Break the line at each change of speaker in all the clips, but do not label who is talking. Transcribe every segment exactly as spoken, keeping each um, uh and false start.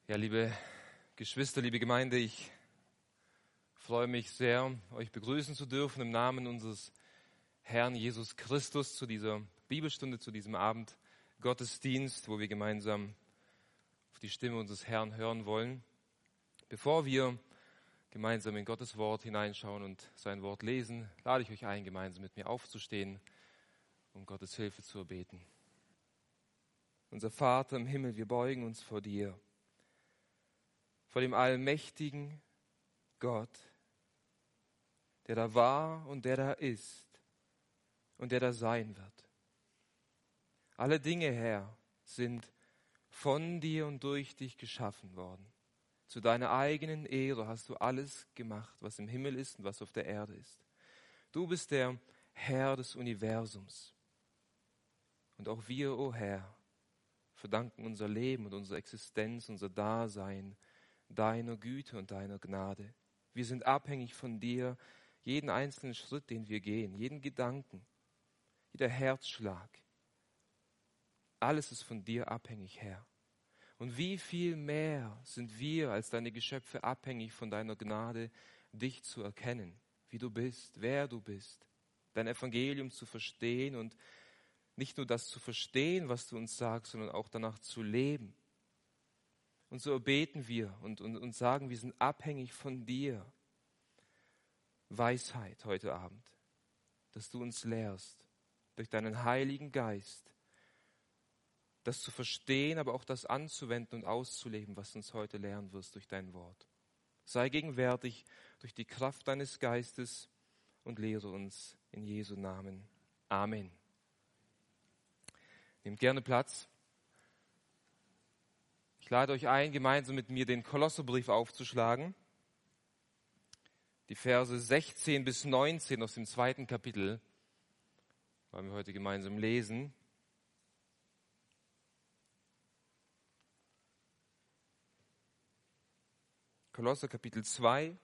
Ja, liebe Geschwister, liebe Gemeinde, ich freue mich sehr, euch begrüßen zu dürfen im Namen unseres Herrn Jesus Christus zu dieser Bibelstunde, zu diesem Abend Gottesdienst, wo wir gemeinsam auf die Stimme unseres Herrn hören wollen. Bevor wir gemeinsam in Gottes Wort hineinschauen und sein Wort lesen, lade ich euch ein, gemeinsam mit mir aufzustehen, um Gottes Hilfe zu erbeten. Unser Vater im Himmel, wir beugen uns vor dir, vor dem allmächtigen Gott, der da war und der da ist und der da sein wird. Alle Dinge, Herr, sind von dir und durch dich geschaffen worden. Zu deiner eigenen Ehre hast du alles gemacht, was im Himmel ist und was auf der Erde ist. Du bist der Herr des Universums. Und auch wir, o Herr, verdanken unser Leben und unsere Existenz, unser Dasein deiner Güte und deiner Gnade. Wir sind abhängig von dir, jeden einzelnen Schritt, den wir gehen, jeden Gedanken, jeder Herzschlag. Alles ist von dir abhängig, Herr. Und wie viel mehr sind wir als deine Geschöpfe abhängig von deiner Gnade, dich zu erkennen, wie du bist, wer du bist, dein Evangelium zu verstehen und nicht nur das zu verstehen, was du uns sagst, sondern auch danach zu leben. Und so erbeten wir und, und, und sagen, wir sind abhängig von dir. Weisheit heute Abend, dass du uns lehrst, durch deinen Heiligen Geist, das zu verstehen, aber auch das anzuwenden und auszuleben, was du uns heute lernen wirst durch dein Wort. Sei gegenwärtig durch die Kraft deines Geistes und lehre uns in Jesu Namen. Amen. Nehmt gerne Platz. Ich lade euch ein, gemeinsam mit mir den Kolosserbrief aufzuschlagen. Die Verse sechzehn bis neunzehn aus dem zweiten Kapitel wollen wir heute gemeinsam lesen. Kolosser Kapitel zwei,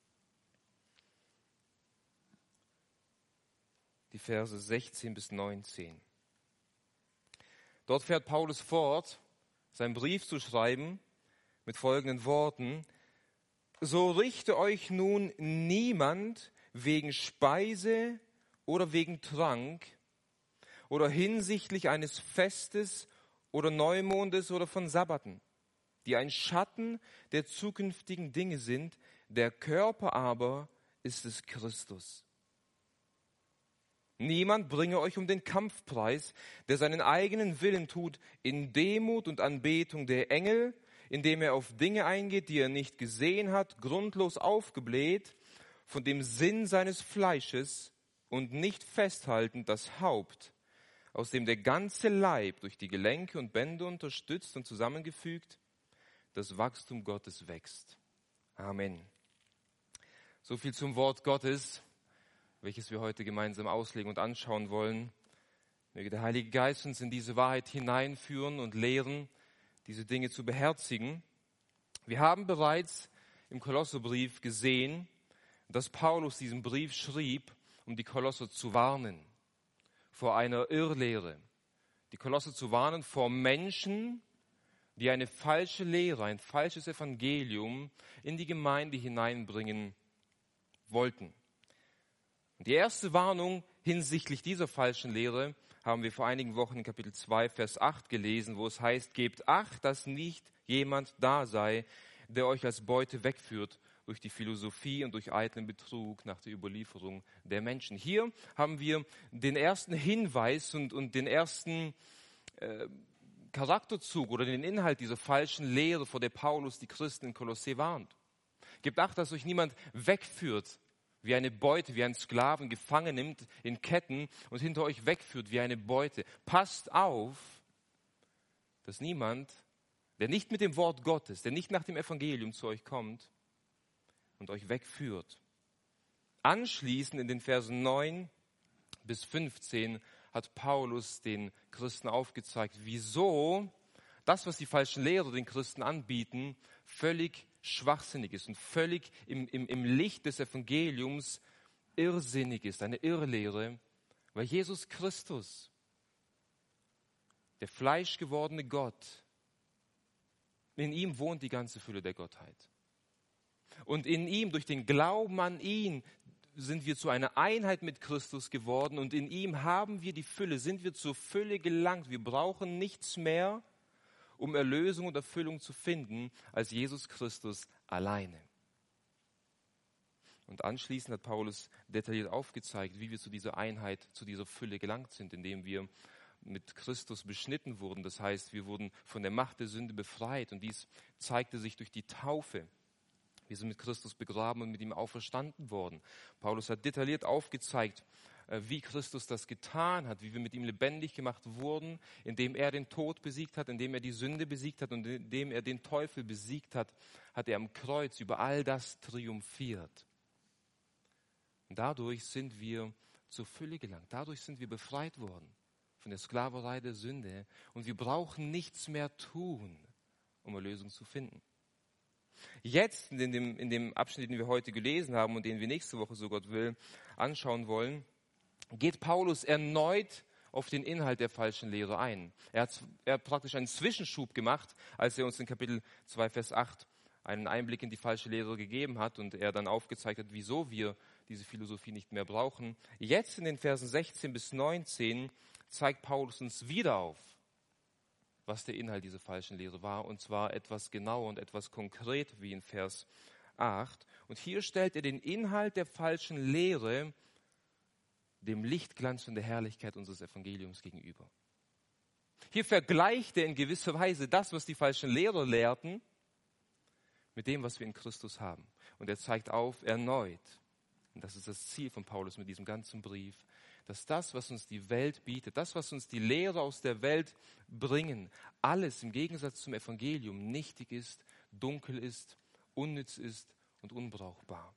die Verse sechzehn bis neunzehn. Dort fährt Paulus fort, seinen Brief zu schreiben mit folgenden Worten: So richte euch nun niemand wegen Speise oder wegen Trank oder hinsichtlich eines Festes oder Neumondes oder von Sabbaten, die ein Schatten der zukünftigen Dinge sind, der Körper aber ist es Christus. Niemand bringe euch um den Kampfpreis, der seinen eigenen Willen tut, in Demut und Anbetung der Engel, indem er auf Dinge eingeht, die er nicht gesehen hat, grundlos aufgebläht, von dem Sinn seines Fleisches und nicht festhaltend das Haupt, aus dem der ganze Leib durch die Gelenke und Bänder unterstützt und zusammengefügt das Wachstum Gottes wächst. Amen. So viel zum Wort Gottes, welches wir heute gemeinsam auslegen und anschauen wollen. Möge der Heilige Geist uns in diese Wahrheit hineinführen und lehren, diese Dinge zu beherzigen. Wir haben bereits im Kolosserbrief gesehen, dass Paulus diesen Brief schrieb, um die Kolosser zu warnen vor einer Irrlehre. Die Kolosser zu warnen vor Menschen, die eine falsche Lehre, ein falsches Evangelium in die Gemeinde hineinbringen wollten. Und die erste Warnung hinsichtlich dieser falschen Lehre haben wir vor einigen Wochen in Kapitel zwei, Vers acht gelesen, wo es heißt: Gebt Acht, dass nicht jemand da sei, der euch als Beute wegführt durch die Philosophie und durch eitlen Betrug nach der Überlieferung der Menschen. Hier haben wir den ersten Hinweis und, und den ersten äh, Charakterzug oder den Inhalt dieser falschen Lehre, vor der Paulus die Christen in Kolossä warnt. Gebt Acht, dass euch niemand wegführt wie eine Beute, wie ein Sklaven gefangen nimmt in Ketten und hinter euch wegführt wie eine Beute. Passt auf, dass niemand, der nicht mit dem Wort Gottes, der nicht nach dem Evangelium zu euch kommt und euch wegführt. Anschließend in den Versen neun bis fünfzehn hat Paulus den Christen aufgezeigt, wieso das, was die falschen Lehrer den Christen anbieten, völlig schwachsinnig ist und völlig im, im, im Licht des Evangeliums irrsinnig ist, eine Irrlehre, weil Jesus Christus, der fleischgewordene Gott, in ihm wohnt die ganze Fülle der Gottheit. Und in ihm, durch den Glauben an ihn, sind wir zu einer Einheit mit Christus geworden und in ihm haben wir die Fülle, sind wir zur Fülle gelangt. Wir brauchen nichts mehr, um Erlösung und Erfüllung zu finden, als Jesus Christus alleine. Und anschließend hat Paulus detailliert aufgezeigt, wie wir zu dieser Einheit, zu dieser Fülle gelangt sind, indem wir mit Christus beschnitten wurden. Das heißt, wir wurden von der Macht der Sünde befreit und dies zeigte sich durch die Taufe. Wir sind mit Christus begraben und mit ihm auferstanden worden. Paulus hat detailliert aufgezeigt, wie Christus das getan hat, wie wir mit ihm lebendig gemacht wurden, indem er den Tod besiegt hat, indem er die Sünde besiegt hat und indem er den Teufel besiegt hat, hat er am Kreuz über all das triumphiert. Und dadurch sind wir zur Fülle gelangt. Dadurch sind wir befreit worden von der Sklaverei der Sünde und wir brauchen nichts mehr tun, um Erlösung zu finden. Jetzt, in dem, in dem Abschnitt, den wir heute gelesen haben und den wir nächste Woche, so Gott will, anschauen wollen, geht Paulus erneut auf den Inhalt der falschen Lehre ein. Er hat, er hat praktisch einen Zwischenschub gemacht, als er uns in Kapitel zwei, Vers acht einen Einblick in die falsche Lehre gegeben hat und er dann aufgezeigt hat, wieso wir diese Philosophie nicht mehr brauchen. Jetzt in den Versen sechzehn bis neunzehn zeigt Paulus uns wieder auf, was der Inhalt dieser falschen Lehre war, und zwar etwas genauer und etwas konkret wie in Vers acht. Und hier stellt er den Inhalt der falschen Lehre dem Lichtglanz und der Herrlichkeit unseres Evangeliums gegenüber. Hier vergleicht er in gewisser Weise das, was die falschen Lehrer lehrten, mit dem, was wir in Christus haben. Und er zeigt auf erneut, und das ist das Ziel von Paulus mit diesem ganzen Brief, dass das, was uns die Welt bietet, das, was uns die Lehrer aus der Welt bringen, alles im Gegensatz zum Evangelium nichtig ist, dunkel ist, unnütz ist und unbrauchbar.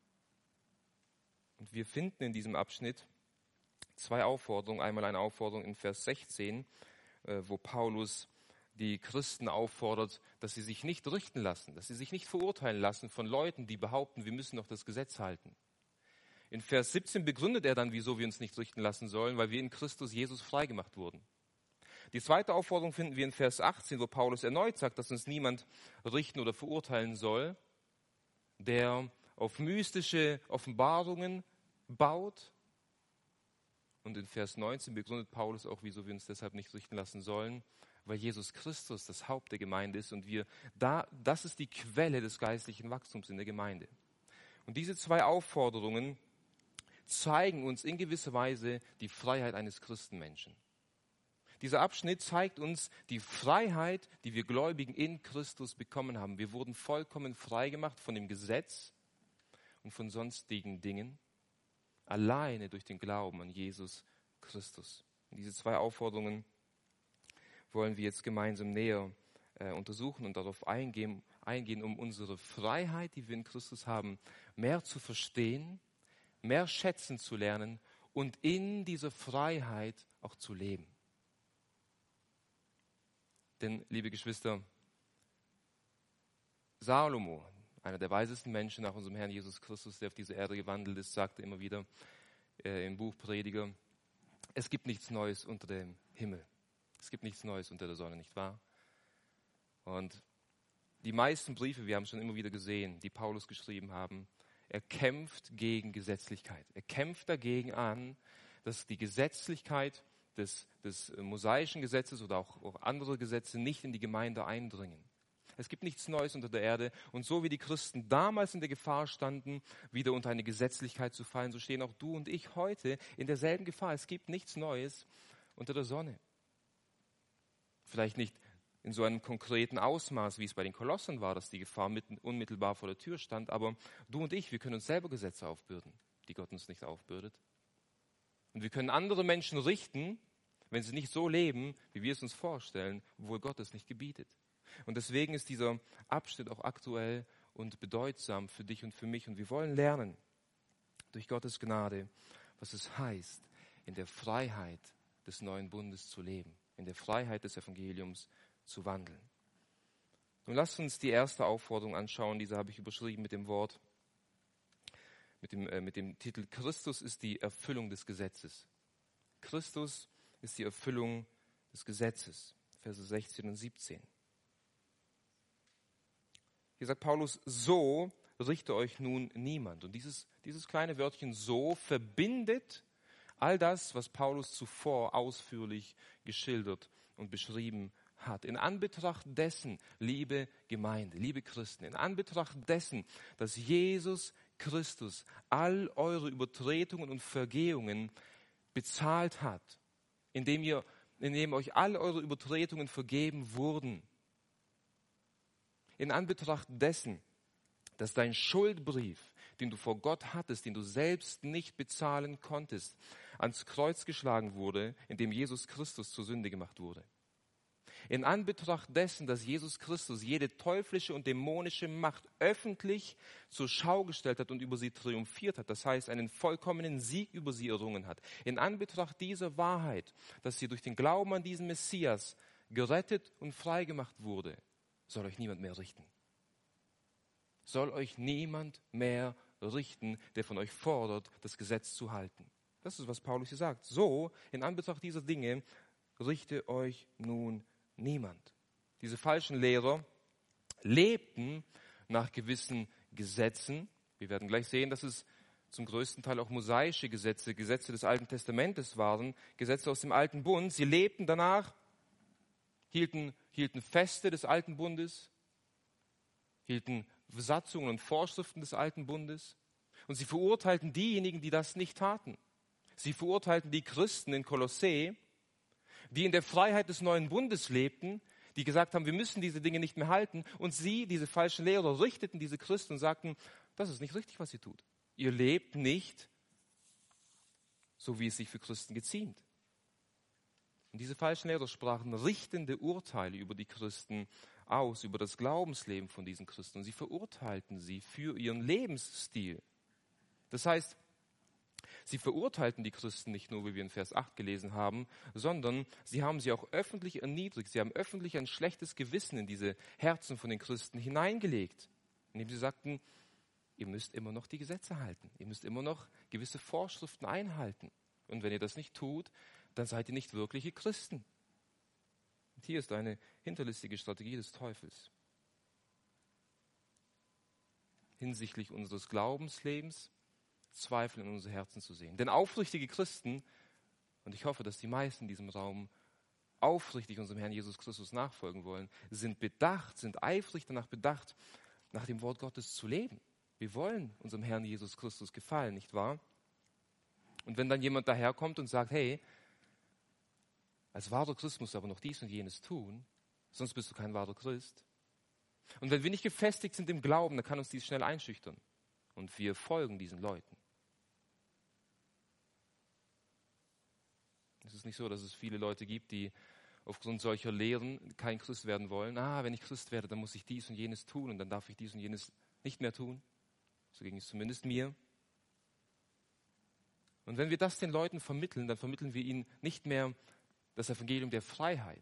Und wir finden in diesem Abschnitt zwei Aufforderungen. Einmal eine Aufforderung in Vers sechzehn, wo Paulus die Christen auffordert, dass sie sich nicht richten lassen, dass sie sich nicht verurteilen lassen von Leuten, die behaupten, wir müssen noch das Gesetz halten. In Vers siebzehn begründet er dann, wieso wir uns nicht richten lassen sollen, weil wir in Christus Jesus freigemacht wurden. Die zweite Aufforderung finden wir in Vers achtzehn, wo Paulus erneut sagt, dass uns niemand richten oder verurteilen soll, der auf mystische Offenbarungen baut. Und in Vers neunzehn begründet Paulus auch, wieso wir uns deshalb nicht richten lassen sollen, weil Jesus Christus das Haupt der Gemeinde ist und wir da, das ist die Quelle des geistlichen Wachstums in der Gemeinde. Und diese zwei Aufforderungen zeigen uns in gewisser Weise die Freiheit eines Christenmenschen. Dieser Abschnitt zeigt uns die Freiheit, die wir Gläubigen in Christus bekommen haben. Wir wurden vollkommen frei gemacht von dem Gesetz und von sonstigen Dingen, alleine durch den Glauben an Jesus Christus. Und diese zwei Aufforderungen wollen wir jetzt gemeinsam näher äh, untersuchen und darauf eingehen, eingehen, um unsere Freiheit, die wir in Christus haben, mehr zu verstehen, mehr schätzen zu lernen und in dieser Freiheit auch zu leben. Denn, liebe Geschwister, Salomo, einer der weisesten Menschen nach unserem Herrn Jesus Christus, der auf dieser Erde gewandelt ist, sagte immer wieder äh, im Buch Prediger, es gibt nichts Neues unter dem Himmel. Es gibt nichts Neues unter der Sonne, nicht wahr? Und die meisten Briefe, wir haben es schon immer wieder gesehen, die Paulus geschrieben haben, er kämpft gegen Gesetzlichkeit. Er kämpft dagegen an, dass die Gesetzlichkeit des, des mosaischen Gesetzes oder auch, auch andere Gesetze nicht in die Gemeinde eindringen. Es gibt nichts Neues unter der Erde. Und so wie die Christen damals in der Gefahr standen, wieder unter eine Gesetzlichkeit zu fallen, so stehen auch du und ich heute in derselben Gefahr. Es gibt nichts Neues unter der Sonne. Vielleicht nicht in so einem konkreten Ausmaß, wie es bei den Kolossern war, dass die Gefahr mitten, unmittelbar vor der Tür stand. Aber du und ich, wir können uns selber Gesetze aufbürden, die Gott uns nicht aufbürdet. Und wir können andere Menschen richten, wenn sie nicht so leben, wie wir es uns vorstellen, obwohl Gott es nicht gebietet. Und deswegen ist dieser Abschnitt auch aktuell und bedeutsam für dich und für mich. Und wir wollen lernen, durch Gottes Gnade, was es heißt, in der Freiheit des neuen Bundes zu leben, in der Freiheit des Evangeliums zu wandeln. Nun lasst uns die erste Aufforderung anschauen, diese habe ich überschrieben mit dem Wort, mit dem, äh, mit dem Titel Christus ist die Erfüllung des Gesetzes. Christus ist die Erfüllung des Gesetzes, Verse sechzehn und siebzehn. Hier sagt Paulus, so richte euch nun niemand. Und dieses, dieses kleine Wörtchen so verbindet all das, was Paulus zuvor ausführlich geschildert und beschrieben hat. In Anbetracht dessen, liebe Gemeinde, liebe Christen, in Anbetracht dessen, dass Jesus Christus all eure Übertretungen und Vergehungen bezahlt hat, indem ihr, indem euch all eure Übertretungen vergeben wurden. In Anbetracht dessen, dass dein Schuldbrief, den du vor Gott hattest, den du selbst nicht bezahlen konntest, ans Kreuz geschlagen wurde, indem Jesus Christus zur Sünde gemacht wurde. In Anbetracht dessen, dass Jesus Christus jede teuflische und dämonische Macht öffentlich zur Schau gestellt hat und über sie triumphiert hat, das heißt einen vollkommenen Sieg über sie errungen hat. In Anbetracht dieser Wahrheit, dass ihr durch den Glauben an diesen Messias gerettet und freigemacht wurde, soll euch niemand mehr richten. Soll euch niemand mehr richten, der von euch fordert, das Gesetz zu halten. Das ist, was Paulus hier sagt. So, in Anbetracht dieser Dinge, richte euch nun niemand. Diese falschen Lehrer lebten nach gewissen Gesetzen. Wir werden gleich sehen, dass es zum größten Teil auch mosaische Gesetze, Gesetze des Alten Testamentes waren, Gesetze aus dem Alten Bund. Sie lebten danach, hielten, hielten Feste des Alten Bundes, hielten Satzungen und Vorschriften des Alten Bundes. Und sie verurteilten diejenigen, die das nicht taten. Sie verurteilten die Christen in Kolossä, die in der Freiheit des neuen Bundes lebten, die gesagt haben, wir müssen diese Dinge nicht mehr halten. Und sie, diese falschen Lehrer, richteten diese Christen und sagten, das ist nicht richtig, was ihr tut. Ihr lebt nicht so, wie es sich für Christen geziemt. Und diese falschen Lehrer sprachen richtende Urteile über die Christen aus, über das Glaubensleben von diesen Christen. Und sie verurteilten sie für ihren Lebensstil. Das heißt, sie verurteilten die Christen nicht nur, wie wir in Vers acht gelesen haben, sondern sie haben sie auch öffentlich erniedrigt. Sie haben öffentlich ein schlechtes Gewissen in diese Herzen von den Christen hineingelegt, indem sie sagten, ihr müsst immer noch die Gesetze halten. Ihr müsst immer noch gewisse Vorschriften einhalten. Und wenn ihr das nicht tut, dann seid ihr nicht wirkliche Christen. Und hier ist eine hinterlistige Strategie des Teufels. Hinsichtlich unseres Glaubenslebens Zweifel in unsere Herzen zu sehen. Denn aufrichtige Christen, und ich hoffe, dass die meisten in diesem Raum aufrichtig unserem Herrn Jesus Christus nachfolgen wollen, sind bedacht, sind eifrig danach bedacht, nach dem Wort Gottes zu leben. Wir wollen unserem Herrn Jesus Christus gefallen, nicht wahr? Und wenn dann jemand daherkommt und sagt, hey, als wahrer Christ musst du aber noch dies und jenes tun, sonst bist du kein wahrer Christ. Und wenn wir nicht gefestigt sind im Glauben, dann kann uns dies schnell einschüchtern. Und wir folgen diesen Leuten. Es ist nicht so, dass es viele Leute gibt, die aufgrund solcher Lehren kein Christ werden wollen. Ah, wenn ich Christ werde, dann muss ich dies und jenes tun und dann darf ich dies und jenes nicht mehr tun. So ging es zumindest mir. Und wenn wir das den Leuten vermitteln, dann vermitteln wir ihnen nicht mehr das Evangelium der Freiheit.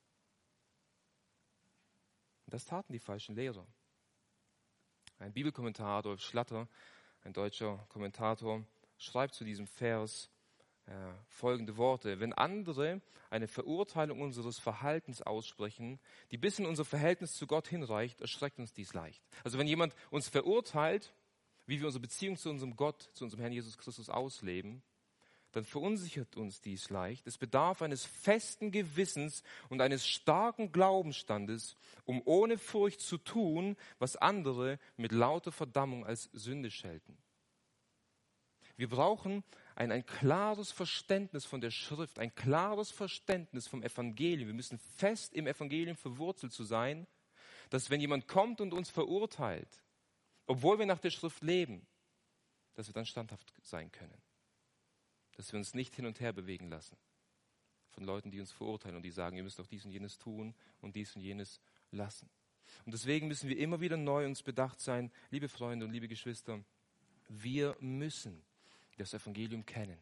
Und das taten die falschen Lehrer. Ein Bibelkommentar, Adolf Schlatter, ein deutscher Kommentator, schreibt zu diesem Vers äh, folgende Worte. Wenn andere eine Verurteilung unseres Verhaltens aussprechen, die bis in unser Verhältnis zu Gott hinreicht, erschreckt uns dies leicht. Also wenn jemand uns verurteilt, wie wir unsere Beziehung zu unserem Gott, zu unserem Herrn Jesus Christus ausleben, dann verunsichert uns dies leicht. Es bedarf eines festen Gewissens und eines starken Glaubensstandes, um ohne Furcht zu tun, was andere mit lauter Verdammung als Sünde schelten. Wir brauchen ein, ein klares Verständnis von der Schrift, ein klares Verständnis vom Evangelium. Wir müssen fest im Evangelium verwurzelt zu sein, dass wenn jemand kommt und uns verurteilt, obwohl wir nach der Schrift leben, dass wir dann standhaft sein können. Dass wir uns nicht hin und her bewegen lassen von Leuten, die uns verurteilen und die sagen, ihr müsst auch dies und jenes tun und dies und jenes lassen. Und deswegen müssen wir immer wieder neu uns bedacht sein, liebe Freunde und liebe Geschwister, wir müssen das Evangelium kennen.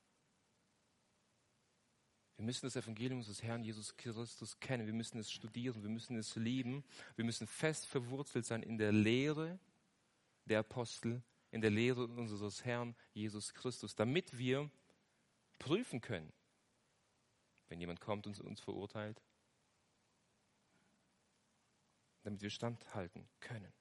Wir müssen das Evangelium unseres Herrn Jesus Christus kennen. Wir müssen es studieren, wir müssen es lieben. Wir müssen fest verwurzelt sein in der Lehre der Apostel, in der Lehre unseres Herrn Jesus Christus, damit wir prüfen können, wenn jemand kommt und uns verurteilt. damit wir standhalten können.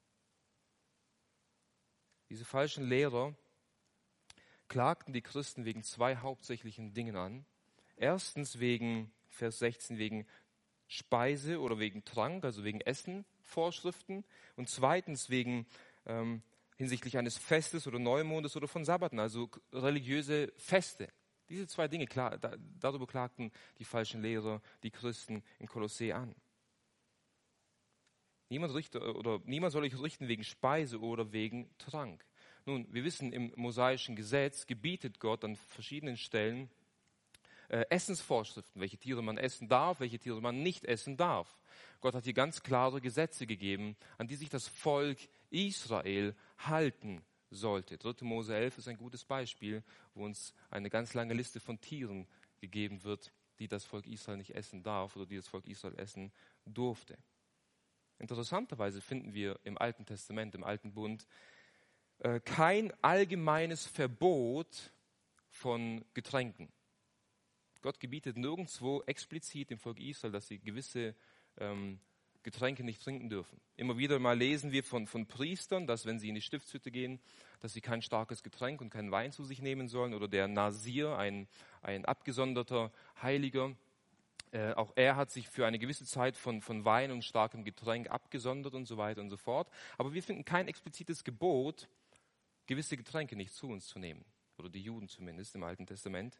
Diese falschen Lehrer klagten die Christen wegen zwei hauptsächlichen Dingen an. Erstens wegen, Vers sechzehn, wegen Speise oder wegen Trank, also wegen Essen, Vorschriften. Und zweitens wegen ähm, hinsichtlich eines Festes oder Neumondes oder von Sabbaten, also religiöse Feste. Diese zwei Dinge, klar, da, darüber klagten die falschen Lehrer, die Christen in Kolossä an. Niemand, richte, oder niemand soll euch richten wegen Speise oder wegen Trank. Nun, wir wissen, im mosaischen Gesetz gebietet Gott an verschiedenen Stellen äh, Essensvorschriften, welche Tiere man essen darf, welche Tiere man nicht essen darf. Gott hat hier ganz klare Gesetze gegeben, an die sich das Volk Israel halten sollte. dritte Mose elf ist ein gutes Beispiel, wo uns eine ganz lange Liste von Tieren gegeben wird, die das Volk Israel nicht essen darf oder die das Volk Israel essen durfte. Interessanterweise finden wir im Alten Testament, im Alten Bund, äh, kein allgemeines Verbot von Getränken. Gott gebietet nirgendwo explizit dem Volk Israel, dass sie gewisse ähm, Getränke nicht trinken dürfen. Immer wieder mal lesen wir von, von Priestern, dass wenn sie in die Stiftshütte gehen, dass sie kein starkes Getränk und keinen Wein zu sich nehmen sollen. Oder der Nasir, ein, ein abgesonderter Heiliger, äh, auch er hat sich für eine gewisse Zeit von, von Wein und starkem Getränk abgesondert und so weiter und so fort. Aber wir finden kein explizites Gebot, gewisse Getränke nicht zu uns zu nehmen. Oder die Juden zumindest im Alten Testament.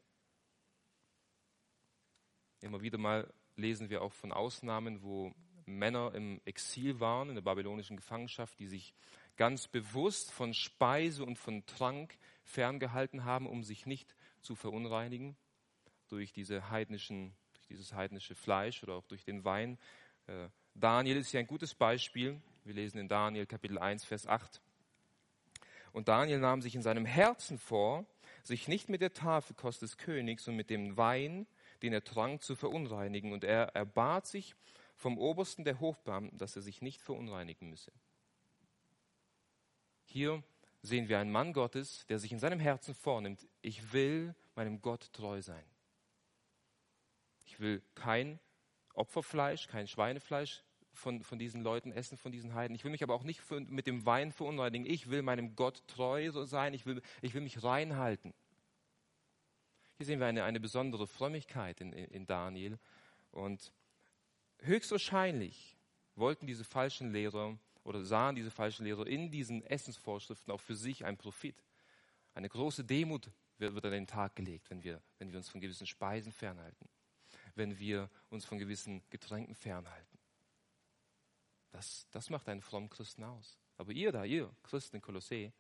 Immer wieder mal lesen wir auch von Ausnahmen, wo Männer im Exil waren, in der babylonischen Gefangenschaft, die sich ganz bewusst von Speise und von Trank ferngehalten haben, um sich nicht zu verunreinigen durch diese heidnischen, durch dieses heidnische Fleisch oder auch durch den Wein. Äh, Daniel ist hier ein gutes Beispiel. Wir lesen in Daniel Kapitel eins, Vers acht. Und Daniel nahm sich in seinem Herzen vor, sich nicht mit der Tafelkost des Königs und mit dem Wein, den er trank, zu verunreinigen. Und er erbat sich vom Obersten der Hofbeamten, dass er sich nicht verunreinigen müsse. Hier sehen wir einen Mann Gottes, der sich in seinem Herzen vornimmt, ich will meinem Gott treu sein. Ich will kein Opferfleisch, kein Schweinefleisch von, von diesen Leuten essen, von diesen Heiden. Ich will mich aber auch nicht für, mit dem Wein verunreinigen. Ich will meinem Gott treu sein, ich will, ich will mich reinhalten. Hier sehen wir eine, eine besondere Frömmigkeit in, in, in Daniel. Und höchstwahrscheinlich wollten diese falschen Lehrer oder sahen diese falschen Lehrer in diesen Essensvorschriften auch für sich einen Profit. Eine große Demut wird, wird an den Tag gelegt, wenn wir, wenn wir uns von gewissen Speisen fernhalten, wenn wir uns von gewissen Getränken fernhalten. Das, das macht einen frommen Christen aus. Aber ihr da, ihr Christen in Kolossä,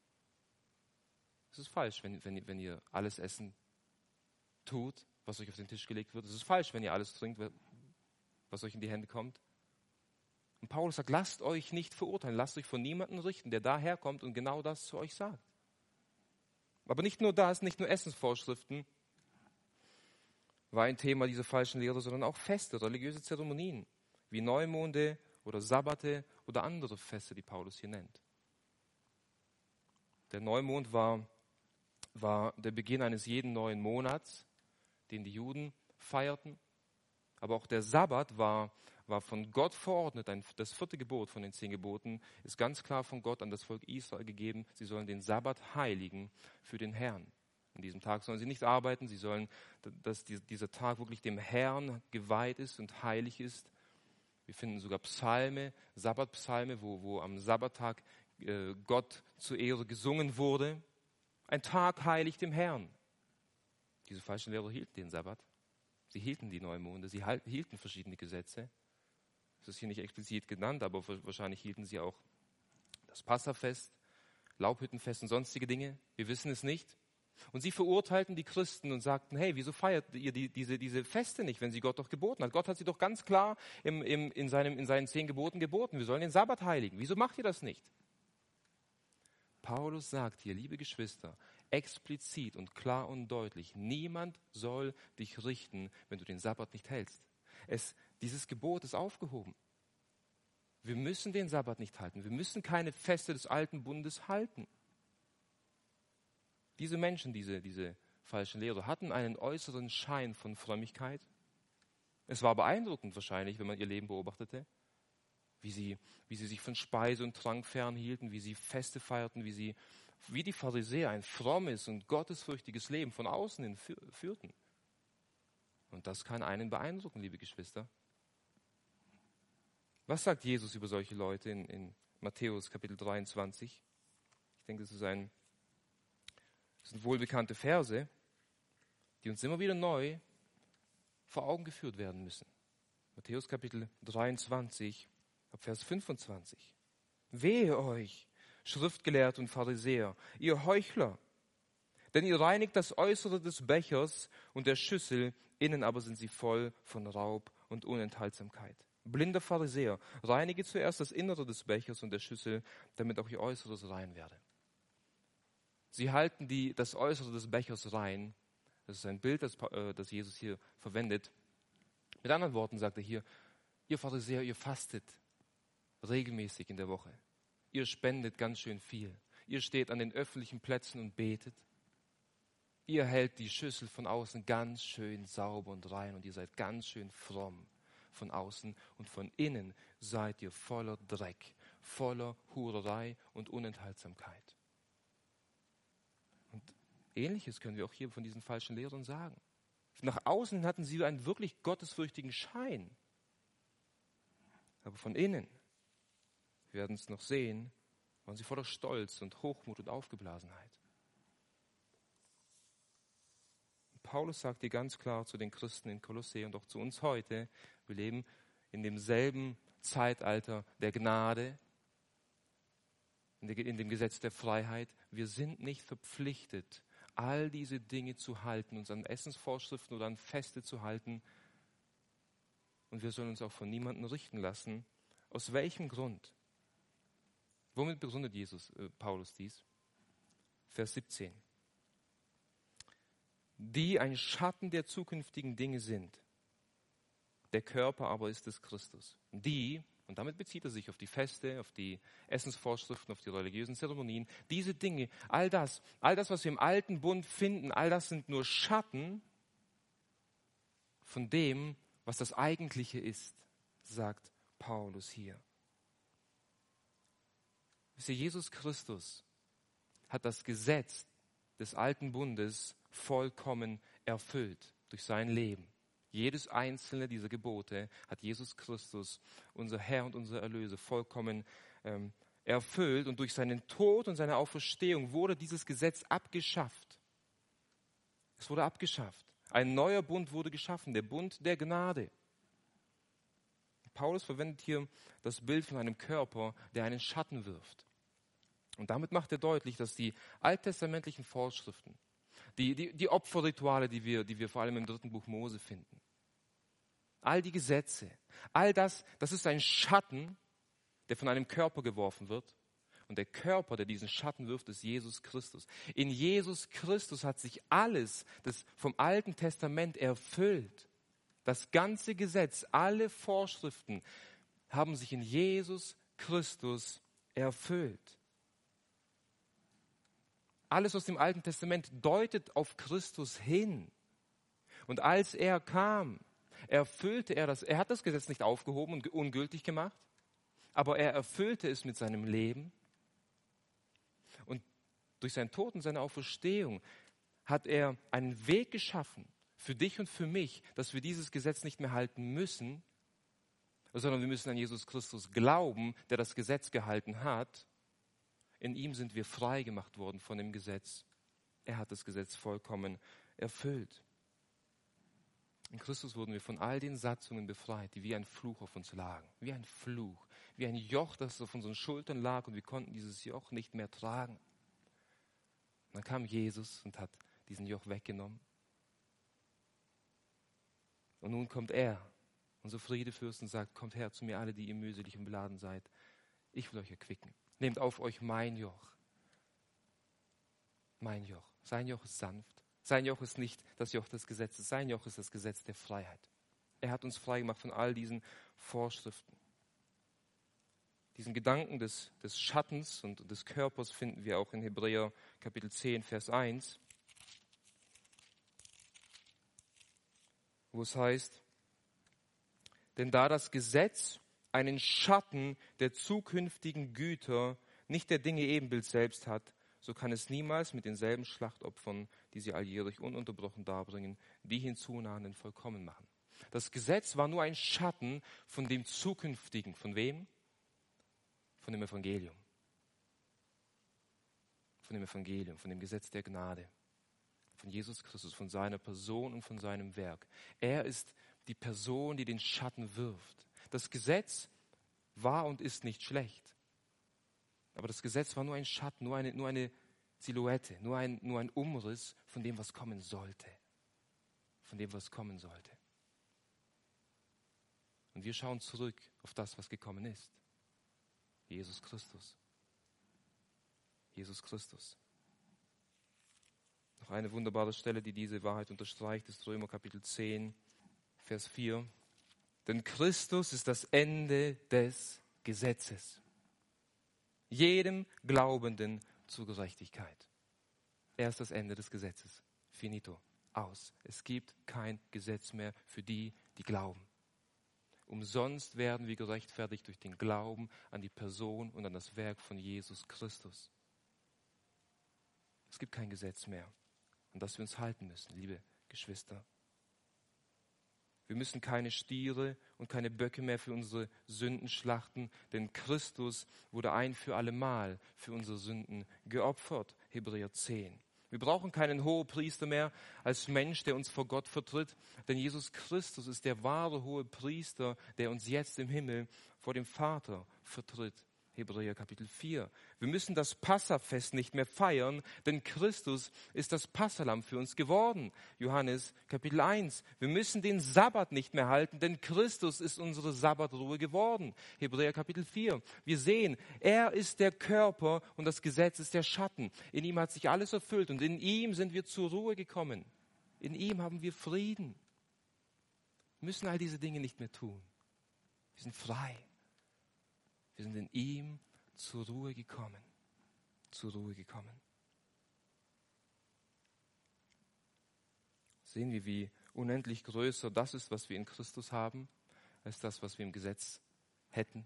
es ist falsch, wenn, wenn, wenn ihr alles Essen tut, was euch auf den Tisch gelegt wird. Es ist falsch, wenn ihr alles trinkt, was euch in die Hände kommt. Und Paulus sagt, lasst euch nicht verurteilen, lasst euch von niemandem richten, der daherkommt und genau das zu euch sagt. Aber nicht nur das, nicht nur Essensvorschriften war ein Thema dieser falschen Lehre, sondern auch Feste, religiöse Zeremonien, wie Neumonde oder Sabbate oder andere Feste, die Paulus hier nennt. Der Neumond war, war der Beginn eines jeden neuen Monats, den die Juden feierten. Aber auch der Sabbat war, war von Gott verordnet. Ein, das vierte Gebot von den zehn Geboten ist ganz klar von Gott an das Volk Israel gegeben. Sie sollen den Sabbat heiligen für den Herrn. An diesem Tag sollen sie nicht arbeiten. Sie sollen, dass dieser Tag wirklich dem Herrn geweiht ist und heilig ist. Wir finden sogar Psalme, Sabbatpsalme, wo, wo am Sabbattag äh, Gott zur Ehre gesungen wurde. Ein Tag heilig dem Herrn. Diese falschen Lehrer hielten den Sabbat. Sie hielten die Neumonde, sie hielten verschiedene Gesetze. Das ist hier nicht explizit genannt, aber wahrscheinlich hielten sie auch das Passafest, Laubhüttenfest und sonstige Dinge. Wir wissen es nicht. Und sie verurteilten die Christen und sagten, hey, wieso feiert ihr die, diese, diese Feste nicht, wenn sie Gott doch geboten hat? Gott hat sie doch ganz klar im, im, in, seinem, in seinen zehn Geboten geboten. Wir sollen den Sabbat heiligen. Wieso macht ihr das nicht? Paulus sagt hier, liebe Geschwister, explizit und klar und deutlich, niemand soll dich richten, wenn du den Sabbat nicht hältst. Es, dieses Gebot ist aufgehoben. Wir müssen den Sabbat nicht halten. Wir müssen keine Feste des alten Bundes halten. Diese Menschen, diese, diese falschen Lehrer, hatten einen äußeren Schein von Frömmigkeit. Es war beeindruckend wahrscheinlich, wenn man ihr Leben beobachtete. wie sie, wie sie sich von Speise und Trank fernhielten, wie sie Feste feierten, wie sie, wie die Pharisäer, ein frommes und gottesfürchtiges Leben von außen hin führten. Und das kann einen beeindrucken, liebe Geschwister. Was sagt Jesus über solche Leute in, in Matthäus Kapitel dreiundzwanzig? Ich denke, das, ist ein, das sind wohlbekannte Verse, die uns immer wieder neu vor Augen geführt werden müssen. Matthäus Kapitel dreiundzwanzig, ab Vers fünfundzwanzig. Wehe euch, Schriftgelehrte und Pharisäer, ihr Heuchler, denn ihr reinigt das Äußere des Bechers und der Schüssel, innen aber sind sie voll von Raub und Unenthaltsamkeit. Blinder Pharisäer, reinige zuerst das Innere des Bechers und der Schüssel, damit auch ihr Äußeres rein werde. Sie halten die, das Äußere des Bechers rein. Das ist ein Bild, das, äh, das Jesus hier verwendet. Mit anderen Worten sagt er hier, ihr Pharisäer, ihr fastet regelmäßig in der Woche. Ihr spendet ganz schön viel. Ihr steht an den öffentlichen Plätzen und betet. Ihr hält die Schüssel von außen ganz schön sauber und rein und ihr seid ganz schön fromm von außen und von innen seid ihr voller Dreck, voller Hurerei und Unenthaltsamkeit. Und Ähnliches können wir auch hier von diesen falschen Lehrern sagen. Nach außen hatten sie einen wirklich gottesfürchtigen Schein. Aber von innen, wir werden es noch sehen, waren sie voller Stolz und Hochmut und Aufgeblasenheit. Und Paulus sagt hier ganz klar zu den Christen in Kolossä und auch zu uns heute, wir leben in demselben Zeitalter der Gnade, in dem Gesetz der Freiheit. Wir sind nicht verpflichtet, all diese Dinge zu halten, uns an Essensvorschriften oder an Feste zu halten. Und wir sollen uns auch von niemandem richten lassen. Aus welchem Grund? Womit begründet Jesus, äh, Paulus dies? Vers siebzehn. Die ein Schatten der zukünftigen Dinge sind. Der Körper aber ist des Christus. Die, und damit bezieht er sich auf die Feste, auf die Essensvorschriften, auf die religiösen Zeremonien, diese Dinge, all das, all das, was wir im alten Bund finden, all das sind nur Schatten von dem, was das Eigentliche ist, sagt Paulus hier. Wisst ihr, Jesus Christus hat das Gesetz des alten Bundes vollkommen erfüllt durch sein Leben. Jedes einzelne dieser Gebote hat Jesus Christus, unser Herr und unser Erlöser, vollkommen ähm, erfüllt. Und durch seinen Tod und seine Auferstehung wurde dieses Gesetz abgeschafft. Es wurde abgeschafft. Ein neuer Bund wurde geschaffen, der Bund der Gnade. Paulus verwendet hier das Bild von einem Körper, der einen Schatten wirft. Und damit macht er deutlich, dass die alttestamentlichen Vorschriften, die, die, die Opferrituale, die wir, die wir vor allem im dritten Buch Mose finden, all die Gesetze, all das, das ist ein Schatten, der von einem Körper geworfen wird. Und der Körper, der diesen Schatten wirft, ist Jesus Christus. In Jesus Christus hat sich alles das vom Alten Testament erfüllt. Das ganze Gesetz, alle Vorschriften haben sich in Jesus Christus erfüllt. Alles aus dem Alten Testament deutet auf Christus hin. Und als er kam, erfüllte er das. Er hat das Gesetz nicht aufgehoben und ungültig gemacht, aber er erfüllte es mit seinem Leben. Und durch seinen Tod und seine Auferstehung hat er einen Weg geschaffen für dich und für mich, dass wir dieses Gesetz nicht mehr halten müssen, sondern wir müssen an Jesus Christus glauben, der das Gesetz gehalten hat. In ihm sind wir frei gemacht worden von dem Gesetz. Er hat das Gesetz vollkommen erfüllt. In Christus wurden wir von all den Satzungen befreit, die wie ein Fluch auf uns lagen. Wie ein Fluch, wie ein Joch, das auf unseren Schultern lag und wir konnten dieses Joch nicht mehr tragen. Und dann kam Jesus und hat diesen Joch weggenommen. Und nun kommt er, unser Friedefürst, und sagt, kommt her zu mir alle, die ihr mühselig und beladen seid. Ich will euch erquicken. Nehmt auf euch mein Joch. Mein Joch. Sein Joch ist sanft. Sein Joch ist nicht das Joch des Gesetzes. Sein Joch ist das Gesetz der Freiheit. Er hat uns frei gemacht von all diesen Vorschriften. Diesen Gedanken des, des Schattens und des Körpers finden wir auch in Hebräer Kapitel zehn, Vers eins, wo es heißt, denn da das Gesetz einen Schatten der zukünftigen Güter, nicht der Dinge Ebenbild selbst hat, so kann es niemals mit denselben Schlachtopfern, die sie alljährlich ununterbrochen darbringen, die Hinzunahenden vollkommen machen. Das Gesetz war nur ein Schatten von dem Zukünftigen. Von wem? Von dem Evangelium. Von dem Evangelium, von dem Gesetz der Gnade. Von Jesus Christus, von seiner Person und von seinem Werk. Er ist die Person, die den Schatten wirft. Das Gesetz war und ist nicht schlecht. Aber das Gesetz war nur ein Schatten, nur eine, nur eine Silhouette, nur ein, nur ein Umriss von dem, was kommen sollte. Von dem, was kommen sollte. Und wir schauen zurück auf das, was gekommen ist. Jesus Christus. Jesus Christus. Noch eine wunderbare Stelle, die diese Wahrheit unterstreicht, ist Römer Kapitel zehn, Vers vier. Denn Christus ist das Ende des Gesetzes. Jedem Glaubenden zur Gerechtigkeit. Er ist das Ende des Gesetzes. Finito. Aus. Es gibt kein Gesetz mehr für die, die glauben. Umsonst werden wir gerechtfertigt durch den Glauben an die Person und an das Werk von Jesus Christus. Es gibt kein Gesetz mehr, an das wir uns halten müssen, liebe Geschwister. Wir müssen keine Stiere und keine Böcke mehr für unsere Sünden schlachten, denn Christus wurde ein für allemal für unsere Sünden geopfert. Hebräer zehn. Wir brauchen keinen Hohepriester mehr als Mensch, der uns vor Gott vertritt, denn Jesus Christus ist der wahre Hohepriester, der uns jetzt im Himmel vor dem Vater vertritt. Hebräer Kapitel vier. Wir müssen das Passafest nicht mehr feiern, denn Christus ist das Passahlamm für uns geworden. Johannes Kapitel eins. Wir müssen den Sabbat nicht mehr halten, denn Christus ist unsere Sabbatruhe geworden. Hebräer Kapitel vier. Wir sehen, er ist der Körper und das Gesetz ist der Schatten. In ihm hat sich alles erfüllt und in ihm sind wir zur Ruhe gekommen. In ihm haben wir Frieden. Wir müssen all diese Dinge nicht mehr tun. Wir sind frei. Wir sind in ihm zur Ruhe gekommen. Zur Ruhe gekommen. Sehen wir, wie unendlich größer das ist, was wir in Christus haben, als das, was wir im Gesetz hätten.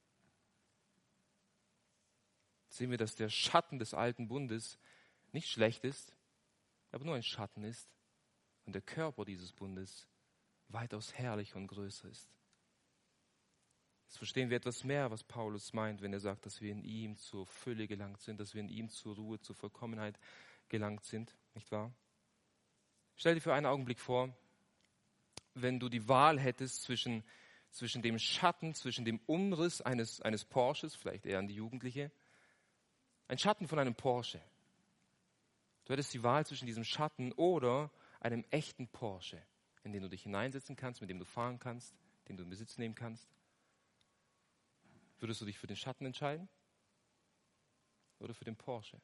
Sehen wir, dass der Schatten des alten Bundes nicht schlecht ist, aber nur ein Schatten ist und der Körper dieses Bundes weitaus herrlicher und größer ist. Jetzt verstehen wir etwas mehr, was Paulus meint, wenn er sagt, dass wir in ihm zur Fülle gelangt sind, dass wir in ihm zur Ruhe, zur Vollkommenheit gelangt sind, nicht wahr? Stell dir für einen Augenblick vor, wenn du die Wahl hättest zwischen, zwischen dem Schatten, zwischen dem Umriss eines, eines Porsches, vielleicht eher an die Jugendliche, ein Schatten von einem Porsche. Du hättest die Wahl zwischen diesem Schatten oder einem echten Porsche, in den du dich hineinsetzen kannst, mit dem du fahren kannst, den du in Besitz nehmen kannst. Würdest du dich für den Schatten entscheiden? Oder für den Porsche?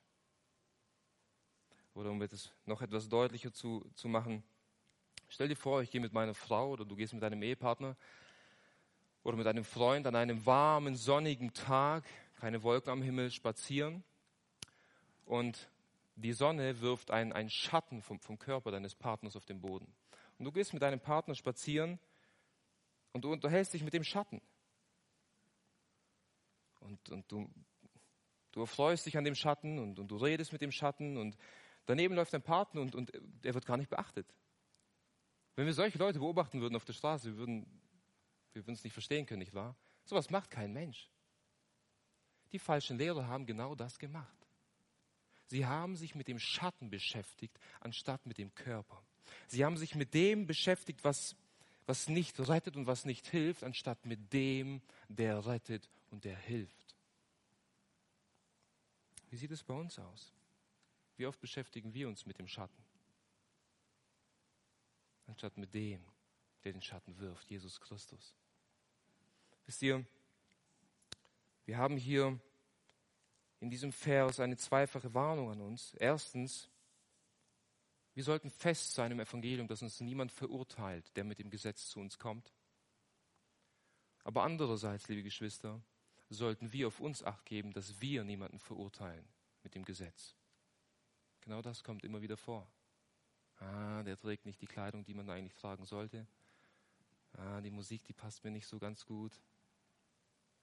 Oder um es noch etwas deutlicher zu, zu machen, stell dir vor, ich gehe mit meiner Frau oder du gehst mit deinem Ehepartner oder mit einem Freund an einem warmen, sonnigen Tag, keine Wolken am Himmel, spazieren und die Sonne wirft einen, einen Schatten vom, vom Körper deines Partners auf den Boden. Und du gehst mit deinem Partner spazieren und du unterhältst dich mit dem Schatten. Und, und du, du erfreust dich an dem Schatten und, und du redest mit dem Schatten und daneben läuft dein Partner und, und er wird gar nicht beachtet. Wenn wir solche Leute beobachten würden auf der Straße, wir würden, wir würden es nicht verstehen können, nicht wahr? Sowas macht kein Mensch. Die falschen Lehrer haben genau das gemacht. Sie haben sich mit dem Schatten beschäftigt, anstatt mit dem Körper. Sie haben sich mit dem beschäftigt, was, was nicht rettet und was nicht hilft, anstatt mit dem, der rettet und der hilft. Wie sieht es bei uns aus? Wie oft beschäftigen wir uns mit dem Schatten, anstatt mit dem, der den Schatten wirft, Jesus Christus? Wisst ihr, wir haben hier in diesem Vers eine zweifache Warnung an uns. Erstens, wir sollten fest sein im Evangelium, dass uns niemand verurteilt, der mit dem Gesetz zu uns kommt. Aber andererseits, liebe Geschwister, sollten wir auf uns Acht geben, dass wir niemanden verurteilen mit dem Gesetz. Genau das kommt immer wieder vor. Ah, der trägt nicht die Kleidung, die man eigentlich tragen sollte. Ah, die Musik, die passt mir nicht so ganz gut.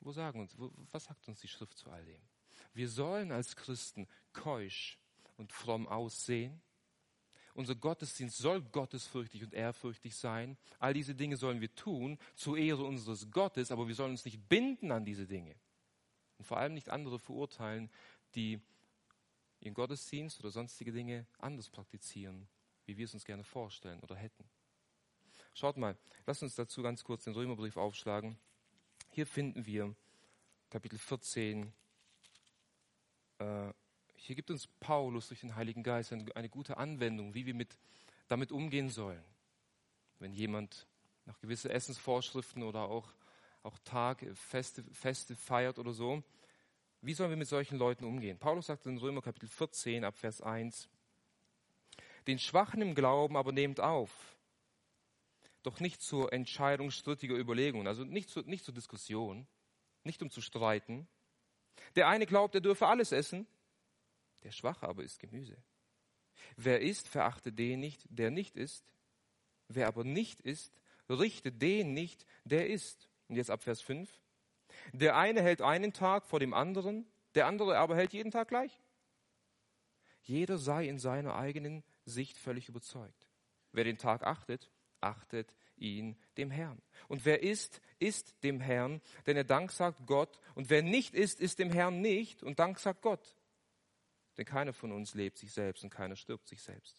wo sagen uns, wo, was sagt uns die Schrift zu all dem? Wir sollen als Christen keusch und fromm aussehen. Unser Gottesdienst soll gottesfürchtig und ehrfürchtig sein. All diese Dinge sollen wir tun, zur Ehre unseres Gottes, aber wir sollen uns nicht binden an diese Dinge. Und vor allem nicht andere verurteilen, die ihren Gottesdienst oder sonstige Dinge anders praktizieren, wie wir es uns gerne vorstellen oder hätten. Schaut mal, lasst uns dazu ganz kurz den Römerbrief aufschlagen. Hier finden wir Kapitel vierzehn. Äh, hier gibt uns Paulus durch den Heiligen Geist eine, eine gute Anwendung, wie wir mit, damit umgehen sollen. Wenn jemand nach gewissen Essensvorschriften oder auch, auch Tag, Feste, Feste feiert oder so, wie sollen wir mit solchen Leuten umgehen? Paulus sagt in Römer Kapitel vierzehn ab Vers eins, den Schwachen im Glauben aber nehmt auf, doch nicht zur Entscheidung strittiger Überlegungen, also nicht, zu, nicht zur Diskussion, nicht um zu streiten. Der eine glaubt, er dürfe alles essen, der Schwache aber isst Gemüse. Wer isst, verachte den nicht, der nicht isst. Wer aber nicht isst, richte den nicht, der isst. Und jetzt ab Vers fünf. Der eine hält einen Tag vor dem anderen, der andere aber hält jeden Tag gleich. Jeder sei in seiner eigenen Sicht völlig überzeugt. Wer den Tag achtet, achtet ihn dem Herrn. Und wer isst, isst dem Herrn, denn er Dank sagt Gott. Und wer nicht isst, isst dem Herrn nicht und Dank sagt Gott. Denn keiner von uns lebt sich selbst und keiner stirbt sich selbst.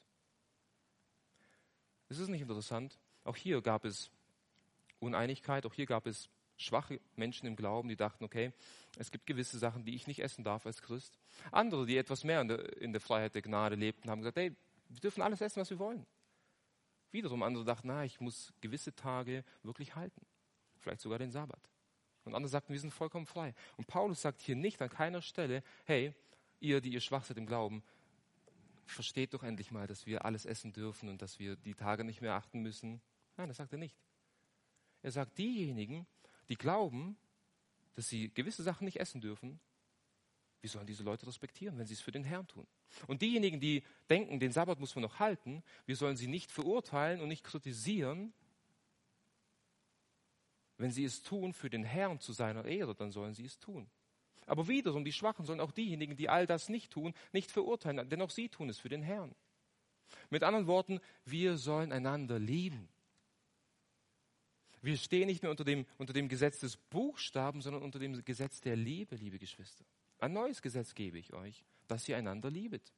Ist es nicht interessant? Auch hier gab es Uneinigkeit, auch hier gab es schwache Menschen im Glauben, die dachten, okay, es gibt gewisse Sachen, die ich nicht essen darf als Christ. Andere, die etwas mehr in der, in der Freiheit der Gnade lebten, haben gesagt, hey, wir dürfen alles essen, was wir wollen. Wiederum andere dachten, na, ich muss gewisse Tage wirklich halten. Vielleicht sogar den Sabbat. Und andere sagten, wir sind vollkommen frei. Und Paulus sagt hier nicht an keiner Stelle, hey, ihr, die ihr schwach seid im Glauben, versteht doch endlich mal, dass wir alles essen dürfen und dass wir die Tage nicht mehr achten müssen. Nein, das sagt er nicht. Er sagt, diejenigen, die glauben, dass sie gewisse Sachen nicht essen dürfen, wir sollen diese Leute respektieren, wenn sie es für den Herrn tun. Und diejenigen, die denken, den Sabbat muss man noch halten, wir sollen sie nicht verurteilen und nicht kritisieren. Wenn sie es tun für den Herrn zu seiner Ehre, dann sollen sie es tun. Aber wiederum, die Schwachen sollen auch diejenigen, die all das nicht tun, nicht verurteilen, denn auch sie tun es für den Herrn. Mit anderen Worten, wir sollen einander lieben. Wir stehen nicht mehr unter dem, unter dem Gesetz des Buchstaben, sondern unter dem Gesetz der Liebe, liebe Geschwister. Ein neues Gesetz gebe ich euch, dass ihr einander liebet.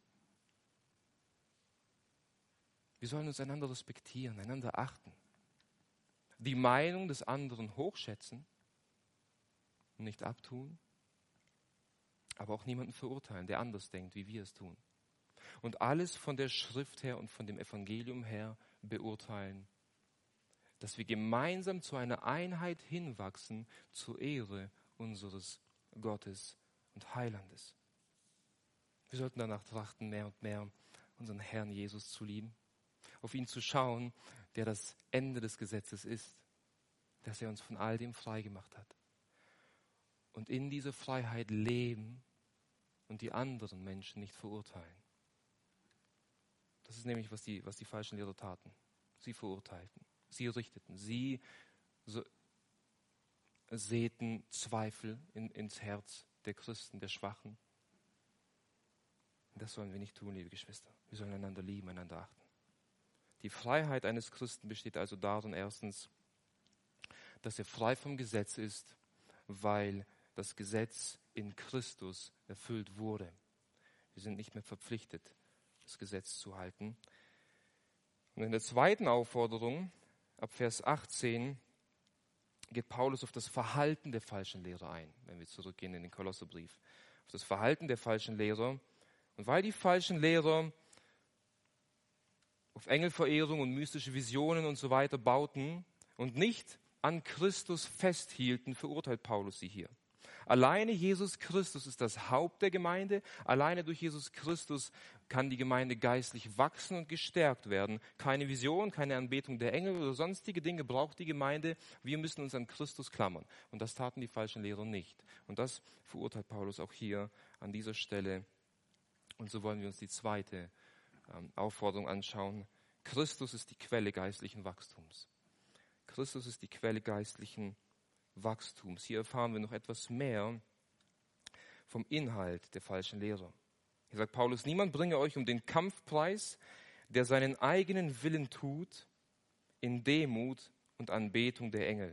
Wir sollen uns einander respektieren, einander achten. Die Meinung des anderen hochschätzen und nicht abtun, aber auch niemanden verurteilen, der anders denkt, wie wir es tun. Und alles von der Schrift her und von dem Evangelium her beurteilen, dass wir gemeinsam zu einer Einheit hinwachsen zur Ehre unseres Gottes und Heilandes. Wir sollten danach trachten, mehr und mehr unseren Herrn Jesus zu lieben, auf ihn zu schauen, der das Ende des Gesetzes ist, dass er uns von all dem frei gemacht hat. Und in dieser Freiheit leben und die anderen Menschen nicht verurteilen. Das ist nämlich, was die, was die falschen Lehrer taten. Sie verurteilten, sie richteten, sie so, säten Zweifel in, ins Herz der Christen, der Schwachen. Das sollen wir nicht tun, liebe Geschwister. Wir sollen einander lieben, einander achten. Die Freiheit eines Christen besteht also darin, erstens, dass er frei vom Gesetz ist, weil das Gesetz in Christus erfüllt wurde. Wir sind nicht mehr verpflichtet, das Gesetz zu halten. Und in der zweiten Aufforderung, ab Vers achtzehn, geht Paulus auf das Verhalten der falschen Lehrer ein, wenn wir zurückgehen in den Kolosserbrief. Auf das Verhalten der falschen Lehrer. Und weil die falschen Lehrer auf Engelverehrung und mystische Visionen und so weiter bauten und nicht an Christus festhielten, verurteilt Paulus sie hier. Alleine Jesus Christus ist das Haupt der Gemeinde. Alleine durch Jesus Christus kann die Gemeinde geistlich wachsen und gestärkt werden. Keine Vision, keine Anbetung der Engel oder sonstige Dinge braucht die Gemeinde. Wir müssen uns an Christus klammern. Und das taten die falschen Lehrer nicht. Und das verurteilt Paulus auch hier an dieser Stelle. Und so wollen wir uns die zweite ähm, Aufforderung anschauen. Christus ist die Quelle geistlichen Wachstums. Christus ist die Quelle geistlichen Wachstums. Hier erfahren wir noch etwas mehr vom Inhalt der falschen Lehre. Hier sagt Paulus, niemand bringe euch um den Kampfpreis, der seinen eigenen Willen tut, in Demut und Anbetung der Engel.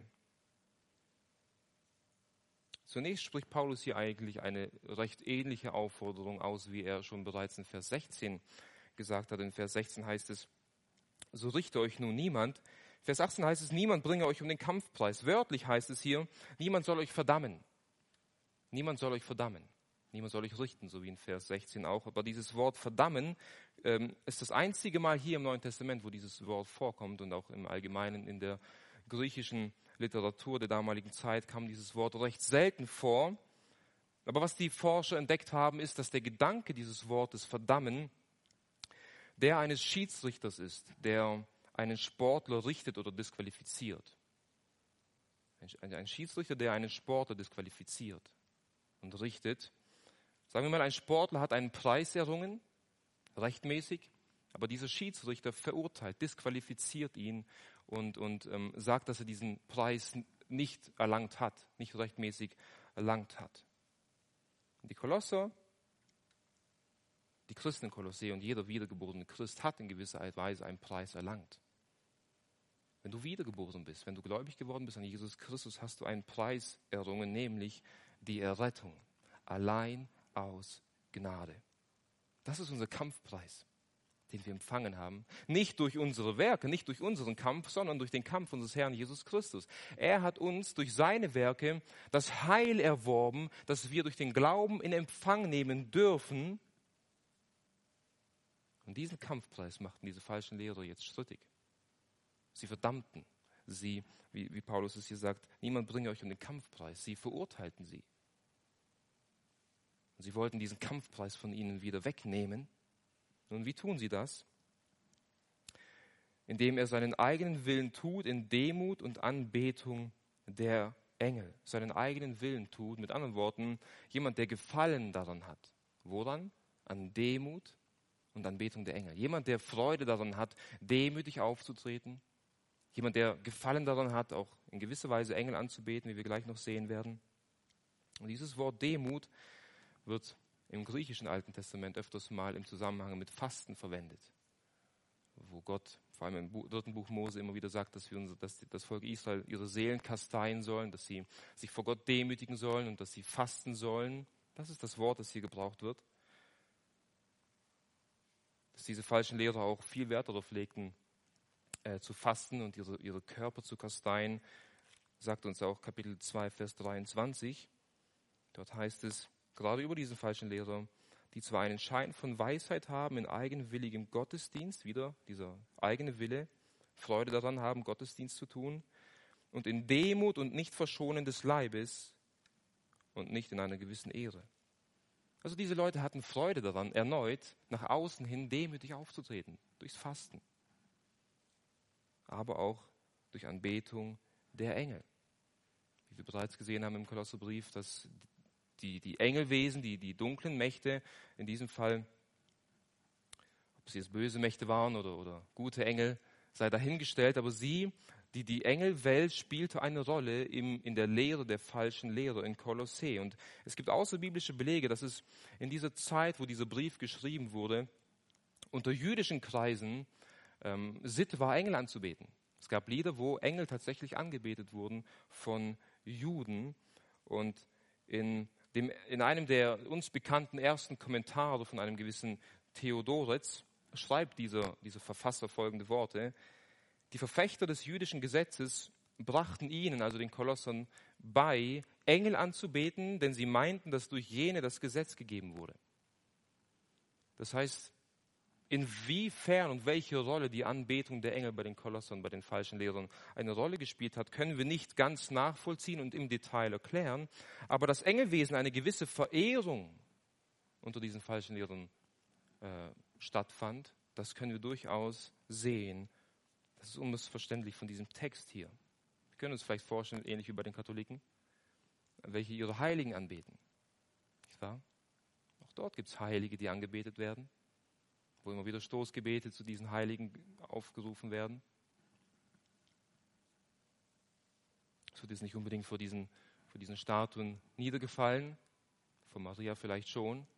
Zunächst spricht Paulus hier eigentlich eine recht ähnliche Aufforderung aus, wie er schon bereits in Vers sechzehn gesagt hat. In Vers sechzehn heißt es, so richte euch nun niemand. Vers achtzehn heißt es, niemand bringe euch um den Kampfpreis. Wörtlich heißt es hier, niemand soll euch verdammen. Niemand soll euch verdammen. Niemand soll euch richten, so wie in Vers sechzehn auch. Aber dieses Wort verdammen ähm, ist das einzige Mal hier im Neuen Testament, wo dieses Wort vorkommt, und auch im Allgemeinen in der griechischen Literatur der damaligen Zeit kam dieses Wort recht selten vor. Aber was die Forscher entdeckt haben, ist, dass der Gedanke dieses Wortes verdammen der eines Schiedsrichters ist, der einen Sportler richtet oder disqualifiziert. Ein, ein Schiedsrichter, der einen Sportler disqualifiziert und richtet. Sagen wir mal, ein Sportler hat einen Preis errungen, rechtmäßig, aber dieser Schiedsrichter verurteilt, disqualifiziert ihn und, und ähm, sagt, dass er diesen Preis nicht erlangt hat, nicht rechtmäßig erlangt hat. Und die Kolosser, die Christen in Kolossä und jeder wiedergeborene Christ hat in gewisser Weise einen Preis erlangt. Wenn du wiedergeboren bist, wenn du gläubig geworden bist an Jesus Christus, hast du einen Preis errungen, nämlich die Errettung. Allein aus Gnade. Das ist unser Kampfpreis, den wir empfangen haben. Nicht durch unsere Werke, nicht durch unseren Kampf, sondern durch den Kampf unseres Herrn Jesus Christus. Er hat uns durch seine Werke das Heil erworben, das wir durch den Glauben in Empfang nehmen dürfen. Und diesen Kampfpreis machten diese falschen Lehrer jetzt strittig. Sie verdammten sie, wie, wie Paulus es hier sagt, niemand bringe euch um den Kampfpreis. Sie verurteilten sie. Und sie wollten diesen Kampfpreis von ihnen wieder wegnehmen. Nun, wie tun sie das? Indem er seinen eigenen Willen tut in Demut und Anbetung der Engel. Seinen eigenen Willen tut, mit anderen Worten, jemand, der Gefallen daran hat. Woran? An Demut und Anbetung der Engel. Jemand, der Freude daran hat, demütig aufzutreten. Jemand, der Gefallen daran hat, auch in gewisser Weise Engel anzubeten, wie wir gleich noch sehen werden. Und dieses Wort Demut wird im griechischen Alten Testament öfters mal im Zusammenhang mit Fasten verwendet. Wo Gott, vor allem im dritten Buch Mose, immer wieder sagt, dass, wir uns, dass das Volk Israel ihre Seelen kasteien sollen, dass sie sich vor Gott demütigen sollen und dass sie fasten sollen. Das ist das Wort, das hier gebraucht wird. Dass diese falschen Lehrer auch viel Wert darauf legten, äh, zu fasten und ihre, ihre Körper zu kasteien, sagt uns auch Kapitel zwei, Vers dreiundzwanzig. Dort heißt es, gerade über diesen falschen Lehrer, die zwar einen Schein von Weisheit haben in eigenwilligem Gottesdienst, wieder dieser eigene Wille, Freude daran haben, Gottesdienst zu tun, und in Demut und nicht Verschonen des Leibes und nicht in einer gewissen Ehre. Also diese Leute hatten Freude daran, erneut nach außen hin demütig aufzutreten, durchs Fasten, aber auch durch Anbetung der Engel. Wie wir bereits gesehen haben im Kolosserbrief, dass die, die Engelwesen, die, die dunklen Mächte, in diesem Fall, ob sie jetzt böse Mächte waren oder, oder gute Engel, sei dahingestellt, aber sie, die, die Engelwelt spielte eine Rolle im, in der Lehre der falschen Lehrer in Kolossä. Und es gibt außerbiblische Belege, dass es in dieser Zeit, wo dieser Brief geschrieben wurde, unter jüdischen Kreisen ähm, Sitte war, Engel anzubeten. Es gab Lieder, wo Engel tatsächlich angebetet wurden von Juden. Und in, dem, in einem der uns bekannten ersten Kommentare von einem gewissen Theodoretz schreibt dieser, dieser Verfasser folgende Worte: Die Verfechter des jüdischen Gesetzes brachten ihnen, also den Kolossern, bei, Engel anzubeten, denn sie meinten, dass durch jene das Gesetz gegeben wurde. Das heißt, inwiefern und welche Rolle die Anbetung der Engel bei den Kolossern, bei den falschen Lehrern eine Rolle gespielt hat, können wir nicht ganz nachvollziehen und im Detail erklären. Aber dass Engelwesen eine gewisse Verehrung unter diesen falschen Lehrern äh, stattfand, das können wir durchaus sehen. Das ist unmissverständlich von diesem Text hier. Wir können uns vielleicht vorstellen, ähnlich wie bei den Katholiken, welche ihre Heiligen anbeten. Nicht wahr? Auch dort gibt es Heilige, die angebetet werden, wo immer wieder Stoßgebete zu diesen Heiligen aufgerufen werden. Es wird jetzt nicht unbedingt vor diesen, vor diesen Statuen niedergefallen, von Maria vielleicht schon.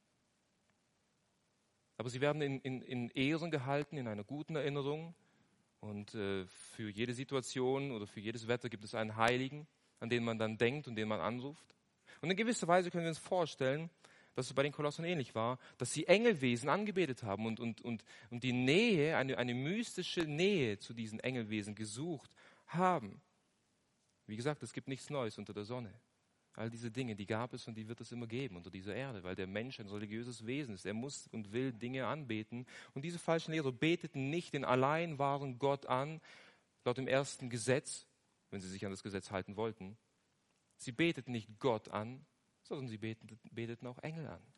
Aber sie werden in, in, in Ehren gehalten, in einer guten Erinnerung. Und äh, für jede Situation oder für jedes Wetter gibt es einen Heiligen, an den man dann denkt und den man anruft. Und in gewisser Weise können wir uns vorstellen, dass es bei den Kolossern ähnlich war, dass sie Engelwesen angebetet haben und, und, und, und die Nähe, eine, eine mystische Nähe zu diesen Engelwesen gesucht haben. Wie gesagt, es gibt nichts Neues unter der Sonne. All diese Dinge, die gab es und die wird es immer geben unter dieser Erde, weil der Mensch ein religiöses Wesen ist. Er muss und will Dinge anbeten. Und diese falschen Lehrer beteten nicht den allein wahren Gott an, laut dem ersten Gesetz, wenn sie sich an das Gesetz halten wollten. Sie beteten nicht Gott an, sondern sie beteten, beteten auch Engel an.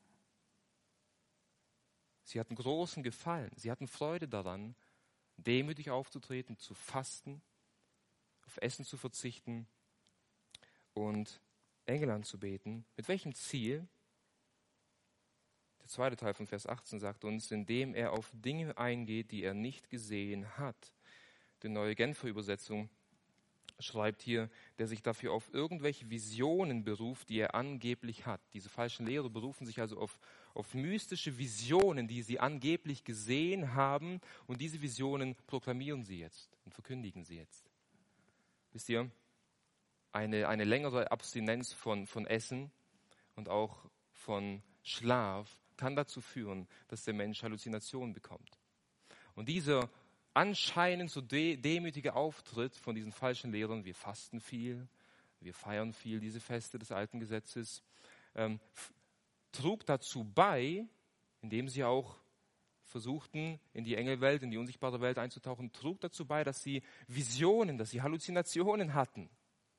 Sie hatten großen Gefallen, sie hatten Freude daran, demütig aufzutreten, zu fasten, auf Essen zu verzichten und Engel anzubeten. Mit welchem Ziel? Der zweite Teil von Vers achtzehn sagt uns, indem er auf Dinge eingeht, die er nicht gesehen hat. Die neue Genfer Übersetzung schreibt hier, der sich dafür auf irgendwelche Visionen beruft, die er angeblich hat. Diese falschen Lehrer berufen sich also auf, auf mystische Visionen, die sie angeblich gesehen haben, und diese Visionen proklamieren sie jetzt und verkündigen sie jetzt. Wisst ihr, eine, eine längere Abstinenz von, von Essen und auch von Schlaf kann dazu führen, dass der Mensch Halluzinationen bekommt. Und dieser anscheinend so de- demütige Auftritt von diesen falschen Lehrern, wir fasten viel, wir feiern viel diese Feste des alten Gesetzes, ähm, f- trug dazu bei, indem sie auch versuchten, in die Engelwelt, in die unsichtbare Welt einzutauchen, trug dazu bei, dass sie Visionen, dass sie Halluzinationen hatten.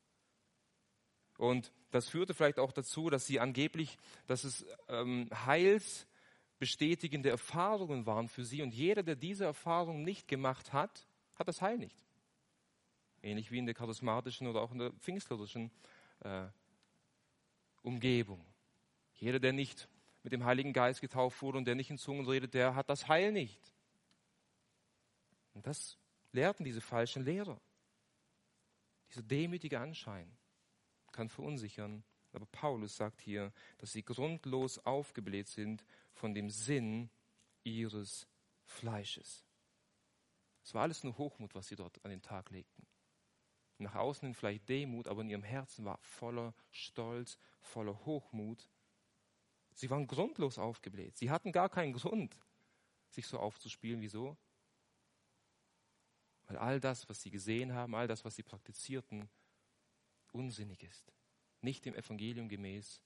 Und das führte vielleicht auch dazu, dass sie angeblich, dass es ähm, heilsbestätigende Erfahrungen waren für sie. Und jeder, der diese Erfahrung nicht gemacht hat, hat das Heil nicht. Ähnlich wie in der charismatischen oder auch in der pfingstlerischen äh, Umgebung. Jeder, der nicht mit dem Heiligen Geist getauft wurde und der nicht in Zungen redet, der hat das Heil nicht. Und das lehrten diese falschen Lehrer. Dieser demütige Anschein kann verunsichern, aber Paulus sagt hier, dass sie grundlos aufgebläht sind von dem Sinn ihres Fleisches. Es war alles nur Hochmut, was sie dort an den Tag legten. Nach außen hin vielleicht Demut, aber in ihrem Herzen war voller Stolz, voller Hochmut. Sie waren grundlos aufgebläht. Sie hatten gar keinen Grund, sich so aufzuspielen. Wieso? Weil all das, was sie gesehen haben, all das, was sie praktizierten, unsinnig ist, nicht dem Evangelium gemäß.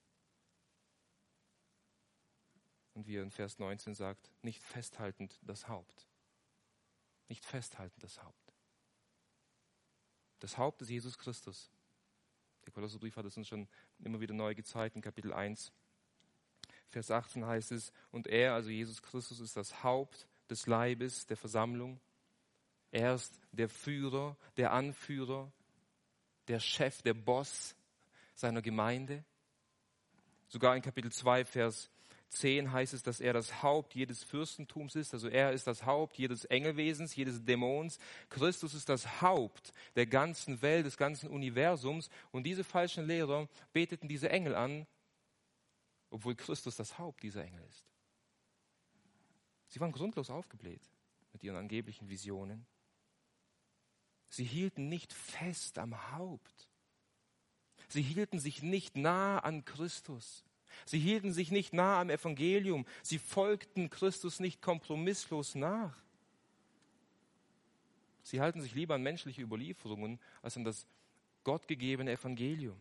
Und wie er in Vers neunzehn sagt, nicht festhaltend das Haupt. Nicht festhaltend das Haupt. Das Haupt ist Jesus Christus. Der Kolosserbrief hat es uns schon immer wieder neu gezeigt in Kapitel eins. Vers achtzehn heißt es, und er, also Jesus Christus, ist das Haupt des Leibes, der Versammlung. Er ist der Führer, der Anführer, der Chef, der Boss seiner Gemeinde. Sogar in Kapitel zwei, Vers zehn heißt es, dass er das Haupt jedes Fürstentums ist. Also er ist das Haupt jedes Engelwesens, jedes Dämons. Christus ist das Haupt der ganzen Welt, des ganzen Universums. Und diese falschen Lehrer beteten diese Engel an, obwohl Christus das Haupt dieser Engel ist. Sie waren grundlos aufgebläht mit ihren angeblichen Visionen. Sie hielten nicht fest am Haupt. Sie hielten sich nicht nah an Christus. Sie hielten sich nicht nah am Evangelium. Sie folgten Christus nicht kompromisslos nach. Sie halten sich lieber an menschliche Überlieferungen als an das gottgegebene Evangelium.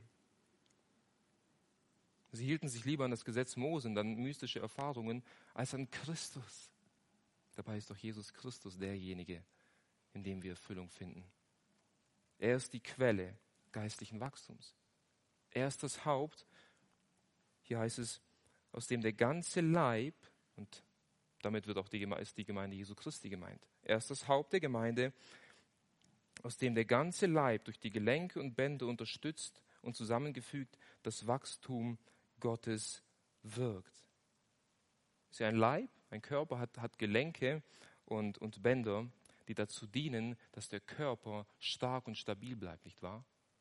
Sie hielten sich lieber an das Gesetz Mose und an mystische Erfahrungen als an Christus. Dabei ist doch Jesus Christus derjenige, in dem wir Erfüllung finden. Er ist die Quelle geistlichen Wachstums. Er ist das Haupt, hier heißt es, aus dem der ganze Leib, und damit wird auch die Gemeinde, ist die Gemeinde Jesu Christi gemeint. Er ist das Haupt der Gemeinde, aus dem der ganze Leib durch die Gelenke und Bänder unterstützt und zusammengefügt das Wachstum Gottes wirkt. Ist ja ein Leib, ein Körper hat, hat Gelenke und, und Bänder, die dazu dienen, dass der Körper stark und stabil bleibt, nicht wahr?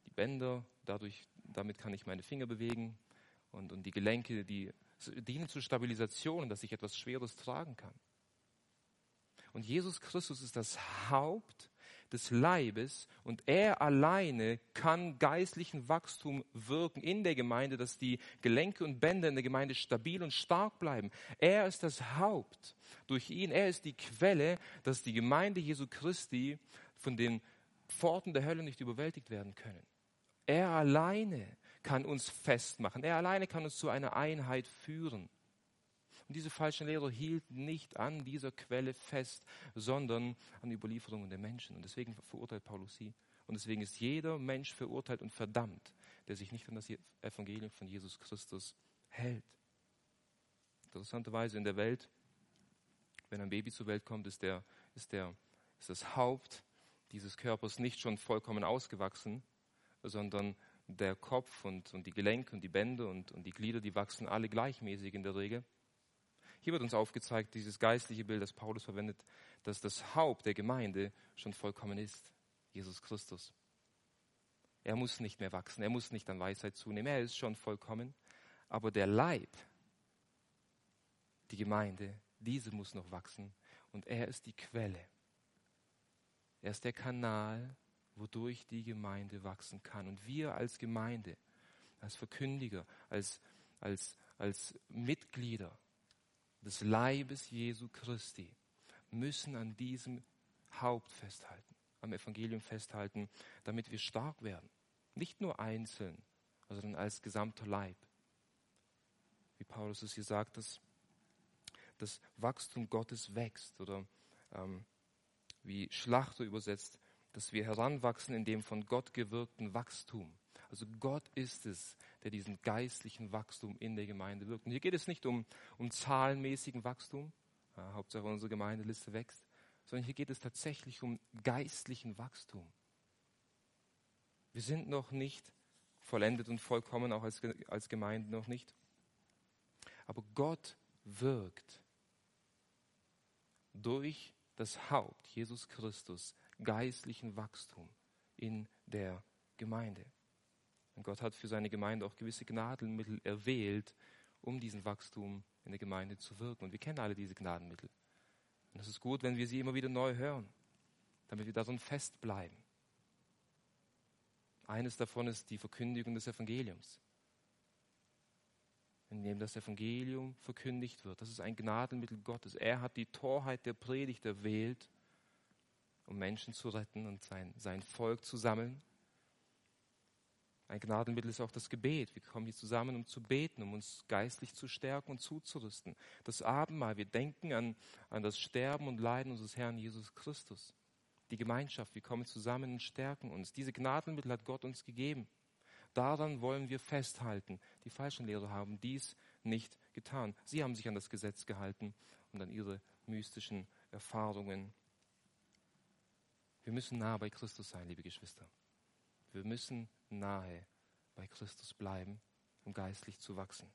die Bänder, dadurch, damit kann ich meine Finger bewegen und, und die Gelenke, die dienen zur Stabilisation, dass ich etwas Schweres tragen kann. Und Jesus Christus ist das Haupt des Leibes und er alleine kann geistlichen Wachstum wirken in der Gemeinde, dass die Gelenke und Bänder in der Gemeinde stabil und stark bleiben. Er ist das Haupt. Durch ihn, er ist die Quelle, dass die Gemeinde Jesu Christi von den Pforten der Hölle nicht überwältigt werden können. Er alleine kann uns festmachen. Er alleine kann uns zu einer Einheit führen. Und diese falschen Lehrer hielten nicht an dieser Quelle fest, sondern an Überlieferungen der Menschen. Und deswegen verurteilt Paulus sie. Und deswegen ist jeder Mensch verurteilt und verdammt, der sich nicht an das Evangelium von Jesus Christus hält. Interessanterweise in der Welt, wenn ein Baby zur Welt kommt, ist, der, ist, der, ist das Haupt dieses Körpers nicht schon vollkommen ausgewachsen, sondern der Kopf und, und die Gelenke und die Bänder und, und die Glieder, die wachsen alle gleichmäßig in der Regel. Hier wird uns aufgezeigt, dieses geistliche Bild, das Paulus verwendet, dass das Haupt der Gemeinde schon vollkommen ist, Jesus Christus. Er muss nicht mehr wachsen, er muss nicht an Weisheit zunehmen, er ist schon vollkommen. Aber der Leib, die Gemeinde, diese muss noch wachsen und er ist die Quelle. Er ist der Kanal, wodurch die Gemeinde wachsen kann. Und wir als Gemeinde, als Verkündiger, als, als, als Mitglieder des Leibes Jesu Christi müssen an diesem Haupt festhalten, am Evangelium festhalten, damit wir stark werden. Nicht nur einzeln, sondern als gesamter Leib. Wie Paulus es hier sagt, dass das Wachstum Gottes wächst oder ähm, wie Schlachter übersetzt, dass wir heranwachsen in dem von Gott gewirkten Wachstum. Also Gott ist es, der diesen geistlichen Wachstum in der Gemeinde wirkt. Und hier geht es nicht um, um zahlenmäßigen Wachstum, ja, Hauptsache unsere Gemeindeliste wächst, sondern hier geht es tatsächlich um geistlichen Wachstum. Wir sind noch nicht vollendet und vollkommen, auch als, als Gemeinde noch nicht. Aber Gott wirkt durch das Haupt, Jesus Christus, geistlichen Wachstum in der Gemeinde. Und Gott hat für seine Gemeinde auch gewisse Gnadenmittel erwählt, um diesen Wachstum in der Gemeinde zu wirken. Und wir kennen alle diese Gnadenmittel. Und es ist gut, wenn wir sie immer wieder neu hören, damit wir darin festbleiben. Eines davon ist die Verkündigung des Evangeliums. In dem das Evangelium verkündigt wird. Das ist ein Gnadenmittel Gottes. Er hat die Torheit der Predigt erwählt, um Menschen zu retten und sein, sein Volk zu sammeln. Ein Gnadenmittel ist auch das Gebet. Wir kommen hier zusammen, um zu beten, um uns geistlich zu stärken und zuzurüsten. Das Abendmahl, wir denken an, an das Sterben und Leiden unseres Herrn Jesus Christus. Die Gemeinschaft, wir kommen zusammen und stärken uns. Diese Gnadenmittel hat Gott uns gegeben. Daran wollen wir festhalten. Die falschen Lehrer haben dies nicht getan. Sie haben sich an das Gesetz gehalten und an ihre mystischen Erfahrungen. Wir müssen nah bei Christus sein, liebe Geschwister. Wir müssen nahe bei Christus bleiben, um geistlich zu wachsen.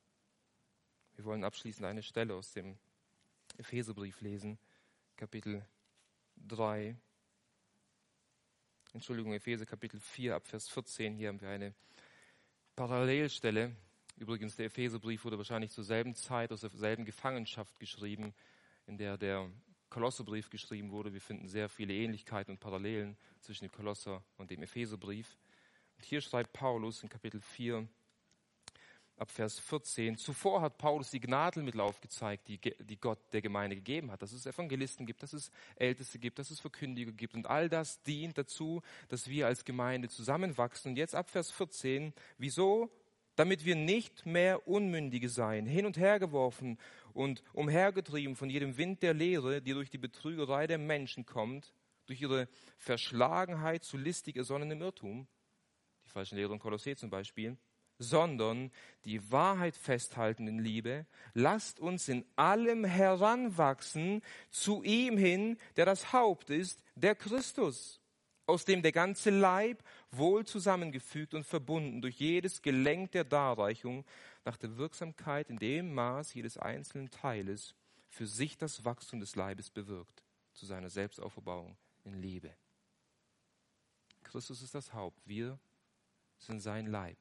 Wir wollen abschließend eine Stelle aus dem Epheserbrief lesen, Kapitel drei. Entschuldigung, Epheser Kapitel vier, ab Vers vierzehn. Hier haben wir eine Parallelstelle. Übrigens, der Epheserbrief wurde wahrscheinlich zur selben Zeit, aus derselben Gefangenschaft geschrieben, in der der Kolosserbrief geschrieben wurde. Wir finden sehr viele Ähnlichkeiten und Parallelen zwischen dem Kolosser und dem Epheserbrief. Und hier schreibt Paulus in Kapitel vier, ab Vers vierzehn, zuvor hat Paulus die Gnadenmittel aufgezeigt, die, die Gott der Gemeinde gegeben hat, dass es Evangelisten gibt, dass es Älteste gibt, dass es Verkündiger gibt. Und all das dient dazu, dass wir als Gemeinde zusammenwachsen. Und jetzt ab Vers vierzehn, wieso? Damit wir nicht mehr Unmündige seien, hin und her geworfen und umhergetrieben von jedem Wind der Lehre, die durch die Betrügerei der Menschen kommt, durch ihre Verschlagenheit zu listig ersonnenem Irrtum, die falschen Lehrer in Kolossä zum Beispiel, sondern die Wahrheit festhalten in Liebe. Lasst uns in allem heranwachsen zu ihm hin, der das Haupt ist, der Christus, aus dem der ganze Leib wohl zusammengefügt und verbunden durch jedes Gelenk der Darreichung nach der Wirksamkeit in dem Maß jedes einzelnen Teiles für sich das Wachstum des Leibes bewirkt, zu seiner Selbstauferbauung in Liebe. Christus ist das Haupt, wir sind sein Leib.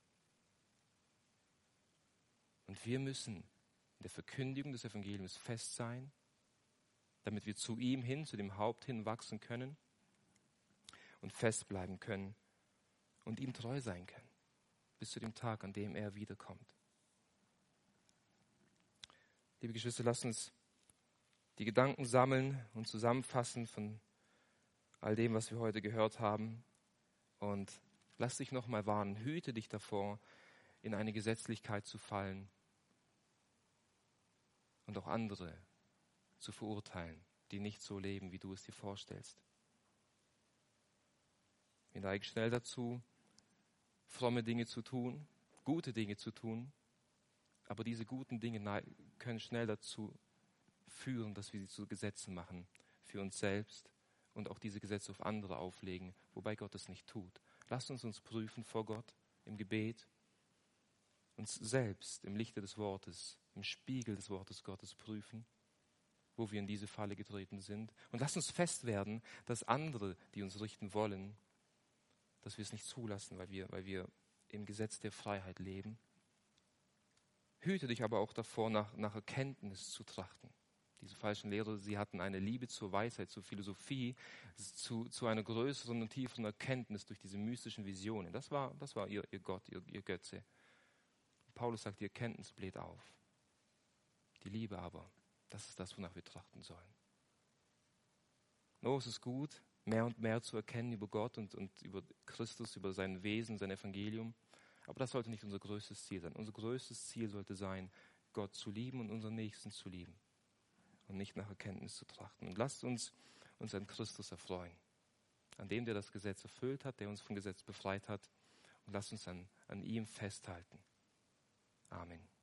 Und wir müssen in der Verkündigung des Evangeliums fest sein, damit wir zu ihm hin, zu dem Haupt hin wachsen können und festbleiben können und ihm treu sein können, bis zu dem Tag, an dem er wiederkommt. Liebe Geschwister, lasst uns die Gedanken sammeln und zusammenfassen von all dem, was wir heute gehört haben. Und lass dich nochmal warnen, hüte dich davor, in eine Gesetzlichkeit zu fallen und auch andere zu verurteilen, die nicht so leben, wie du es dir vorstellst. Wir neigen schnell dazu, fromme Dinge zu tun, gute Dinge zu tun, aber diese guten Dinge können schnell dazu führen, dass wir sie zu Gesetzen machen für uns selbst und auch diese Gesetze auf andere auflegen, wobei Gott es nicht tut. Lasst uns uns prüfen vor Gott im Gebet, uns selbst im Lichte des Wortes, im Spiegel des Wortes Gottes prüfen, wo wir in diese Falle getreten sind. Und lasst uns fest werden, dass andere, die uns richten wollen, dass wir es nicht zulassen, weil wir, weil wir im Gesetz der Freiheit leben. Hüte dich aber auch davor, nach, nach Erkenntnis zu trachten. Diese falschen Lehrer, sie hatten eine Liebe zur Weisheit, zur Philosophie, zu, zu einer größeren und tieferen Erkenntnis durch diese mystischen Visionen. Das war, das war ihr, ihr Gott, ihr, ihr Götze. Paulus sagt, die Erkenntnis bläht auf. Die Liebe aber, das ist das, wonach wir trachten sollen. Oh, es ist gut, mehr und mehr zu erkennen über Gott und, und über Christus, über sein Wesen, sein Evangelium. Aber das sollte nicht unser größtes Ziel sein. Unser größtes Ziel sollte sein, Gott zu lieben und unseren Nächsten zu lieben. Und nicht nach Erkenntnis zu trachten. Und lasst uns uns an Christus erfreuen. An dem, der das Gesetz erfüllt hat, der uns vom Gesetz befreit hat. Und lasst uns an, an ihm festhalten. Amen.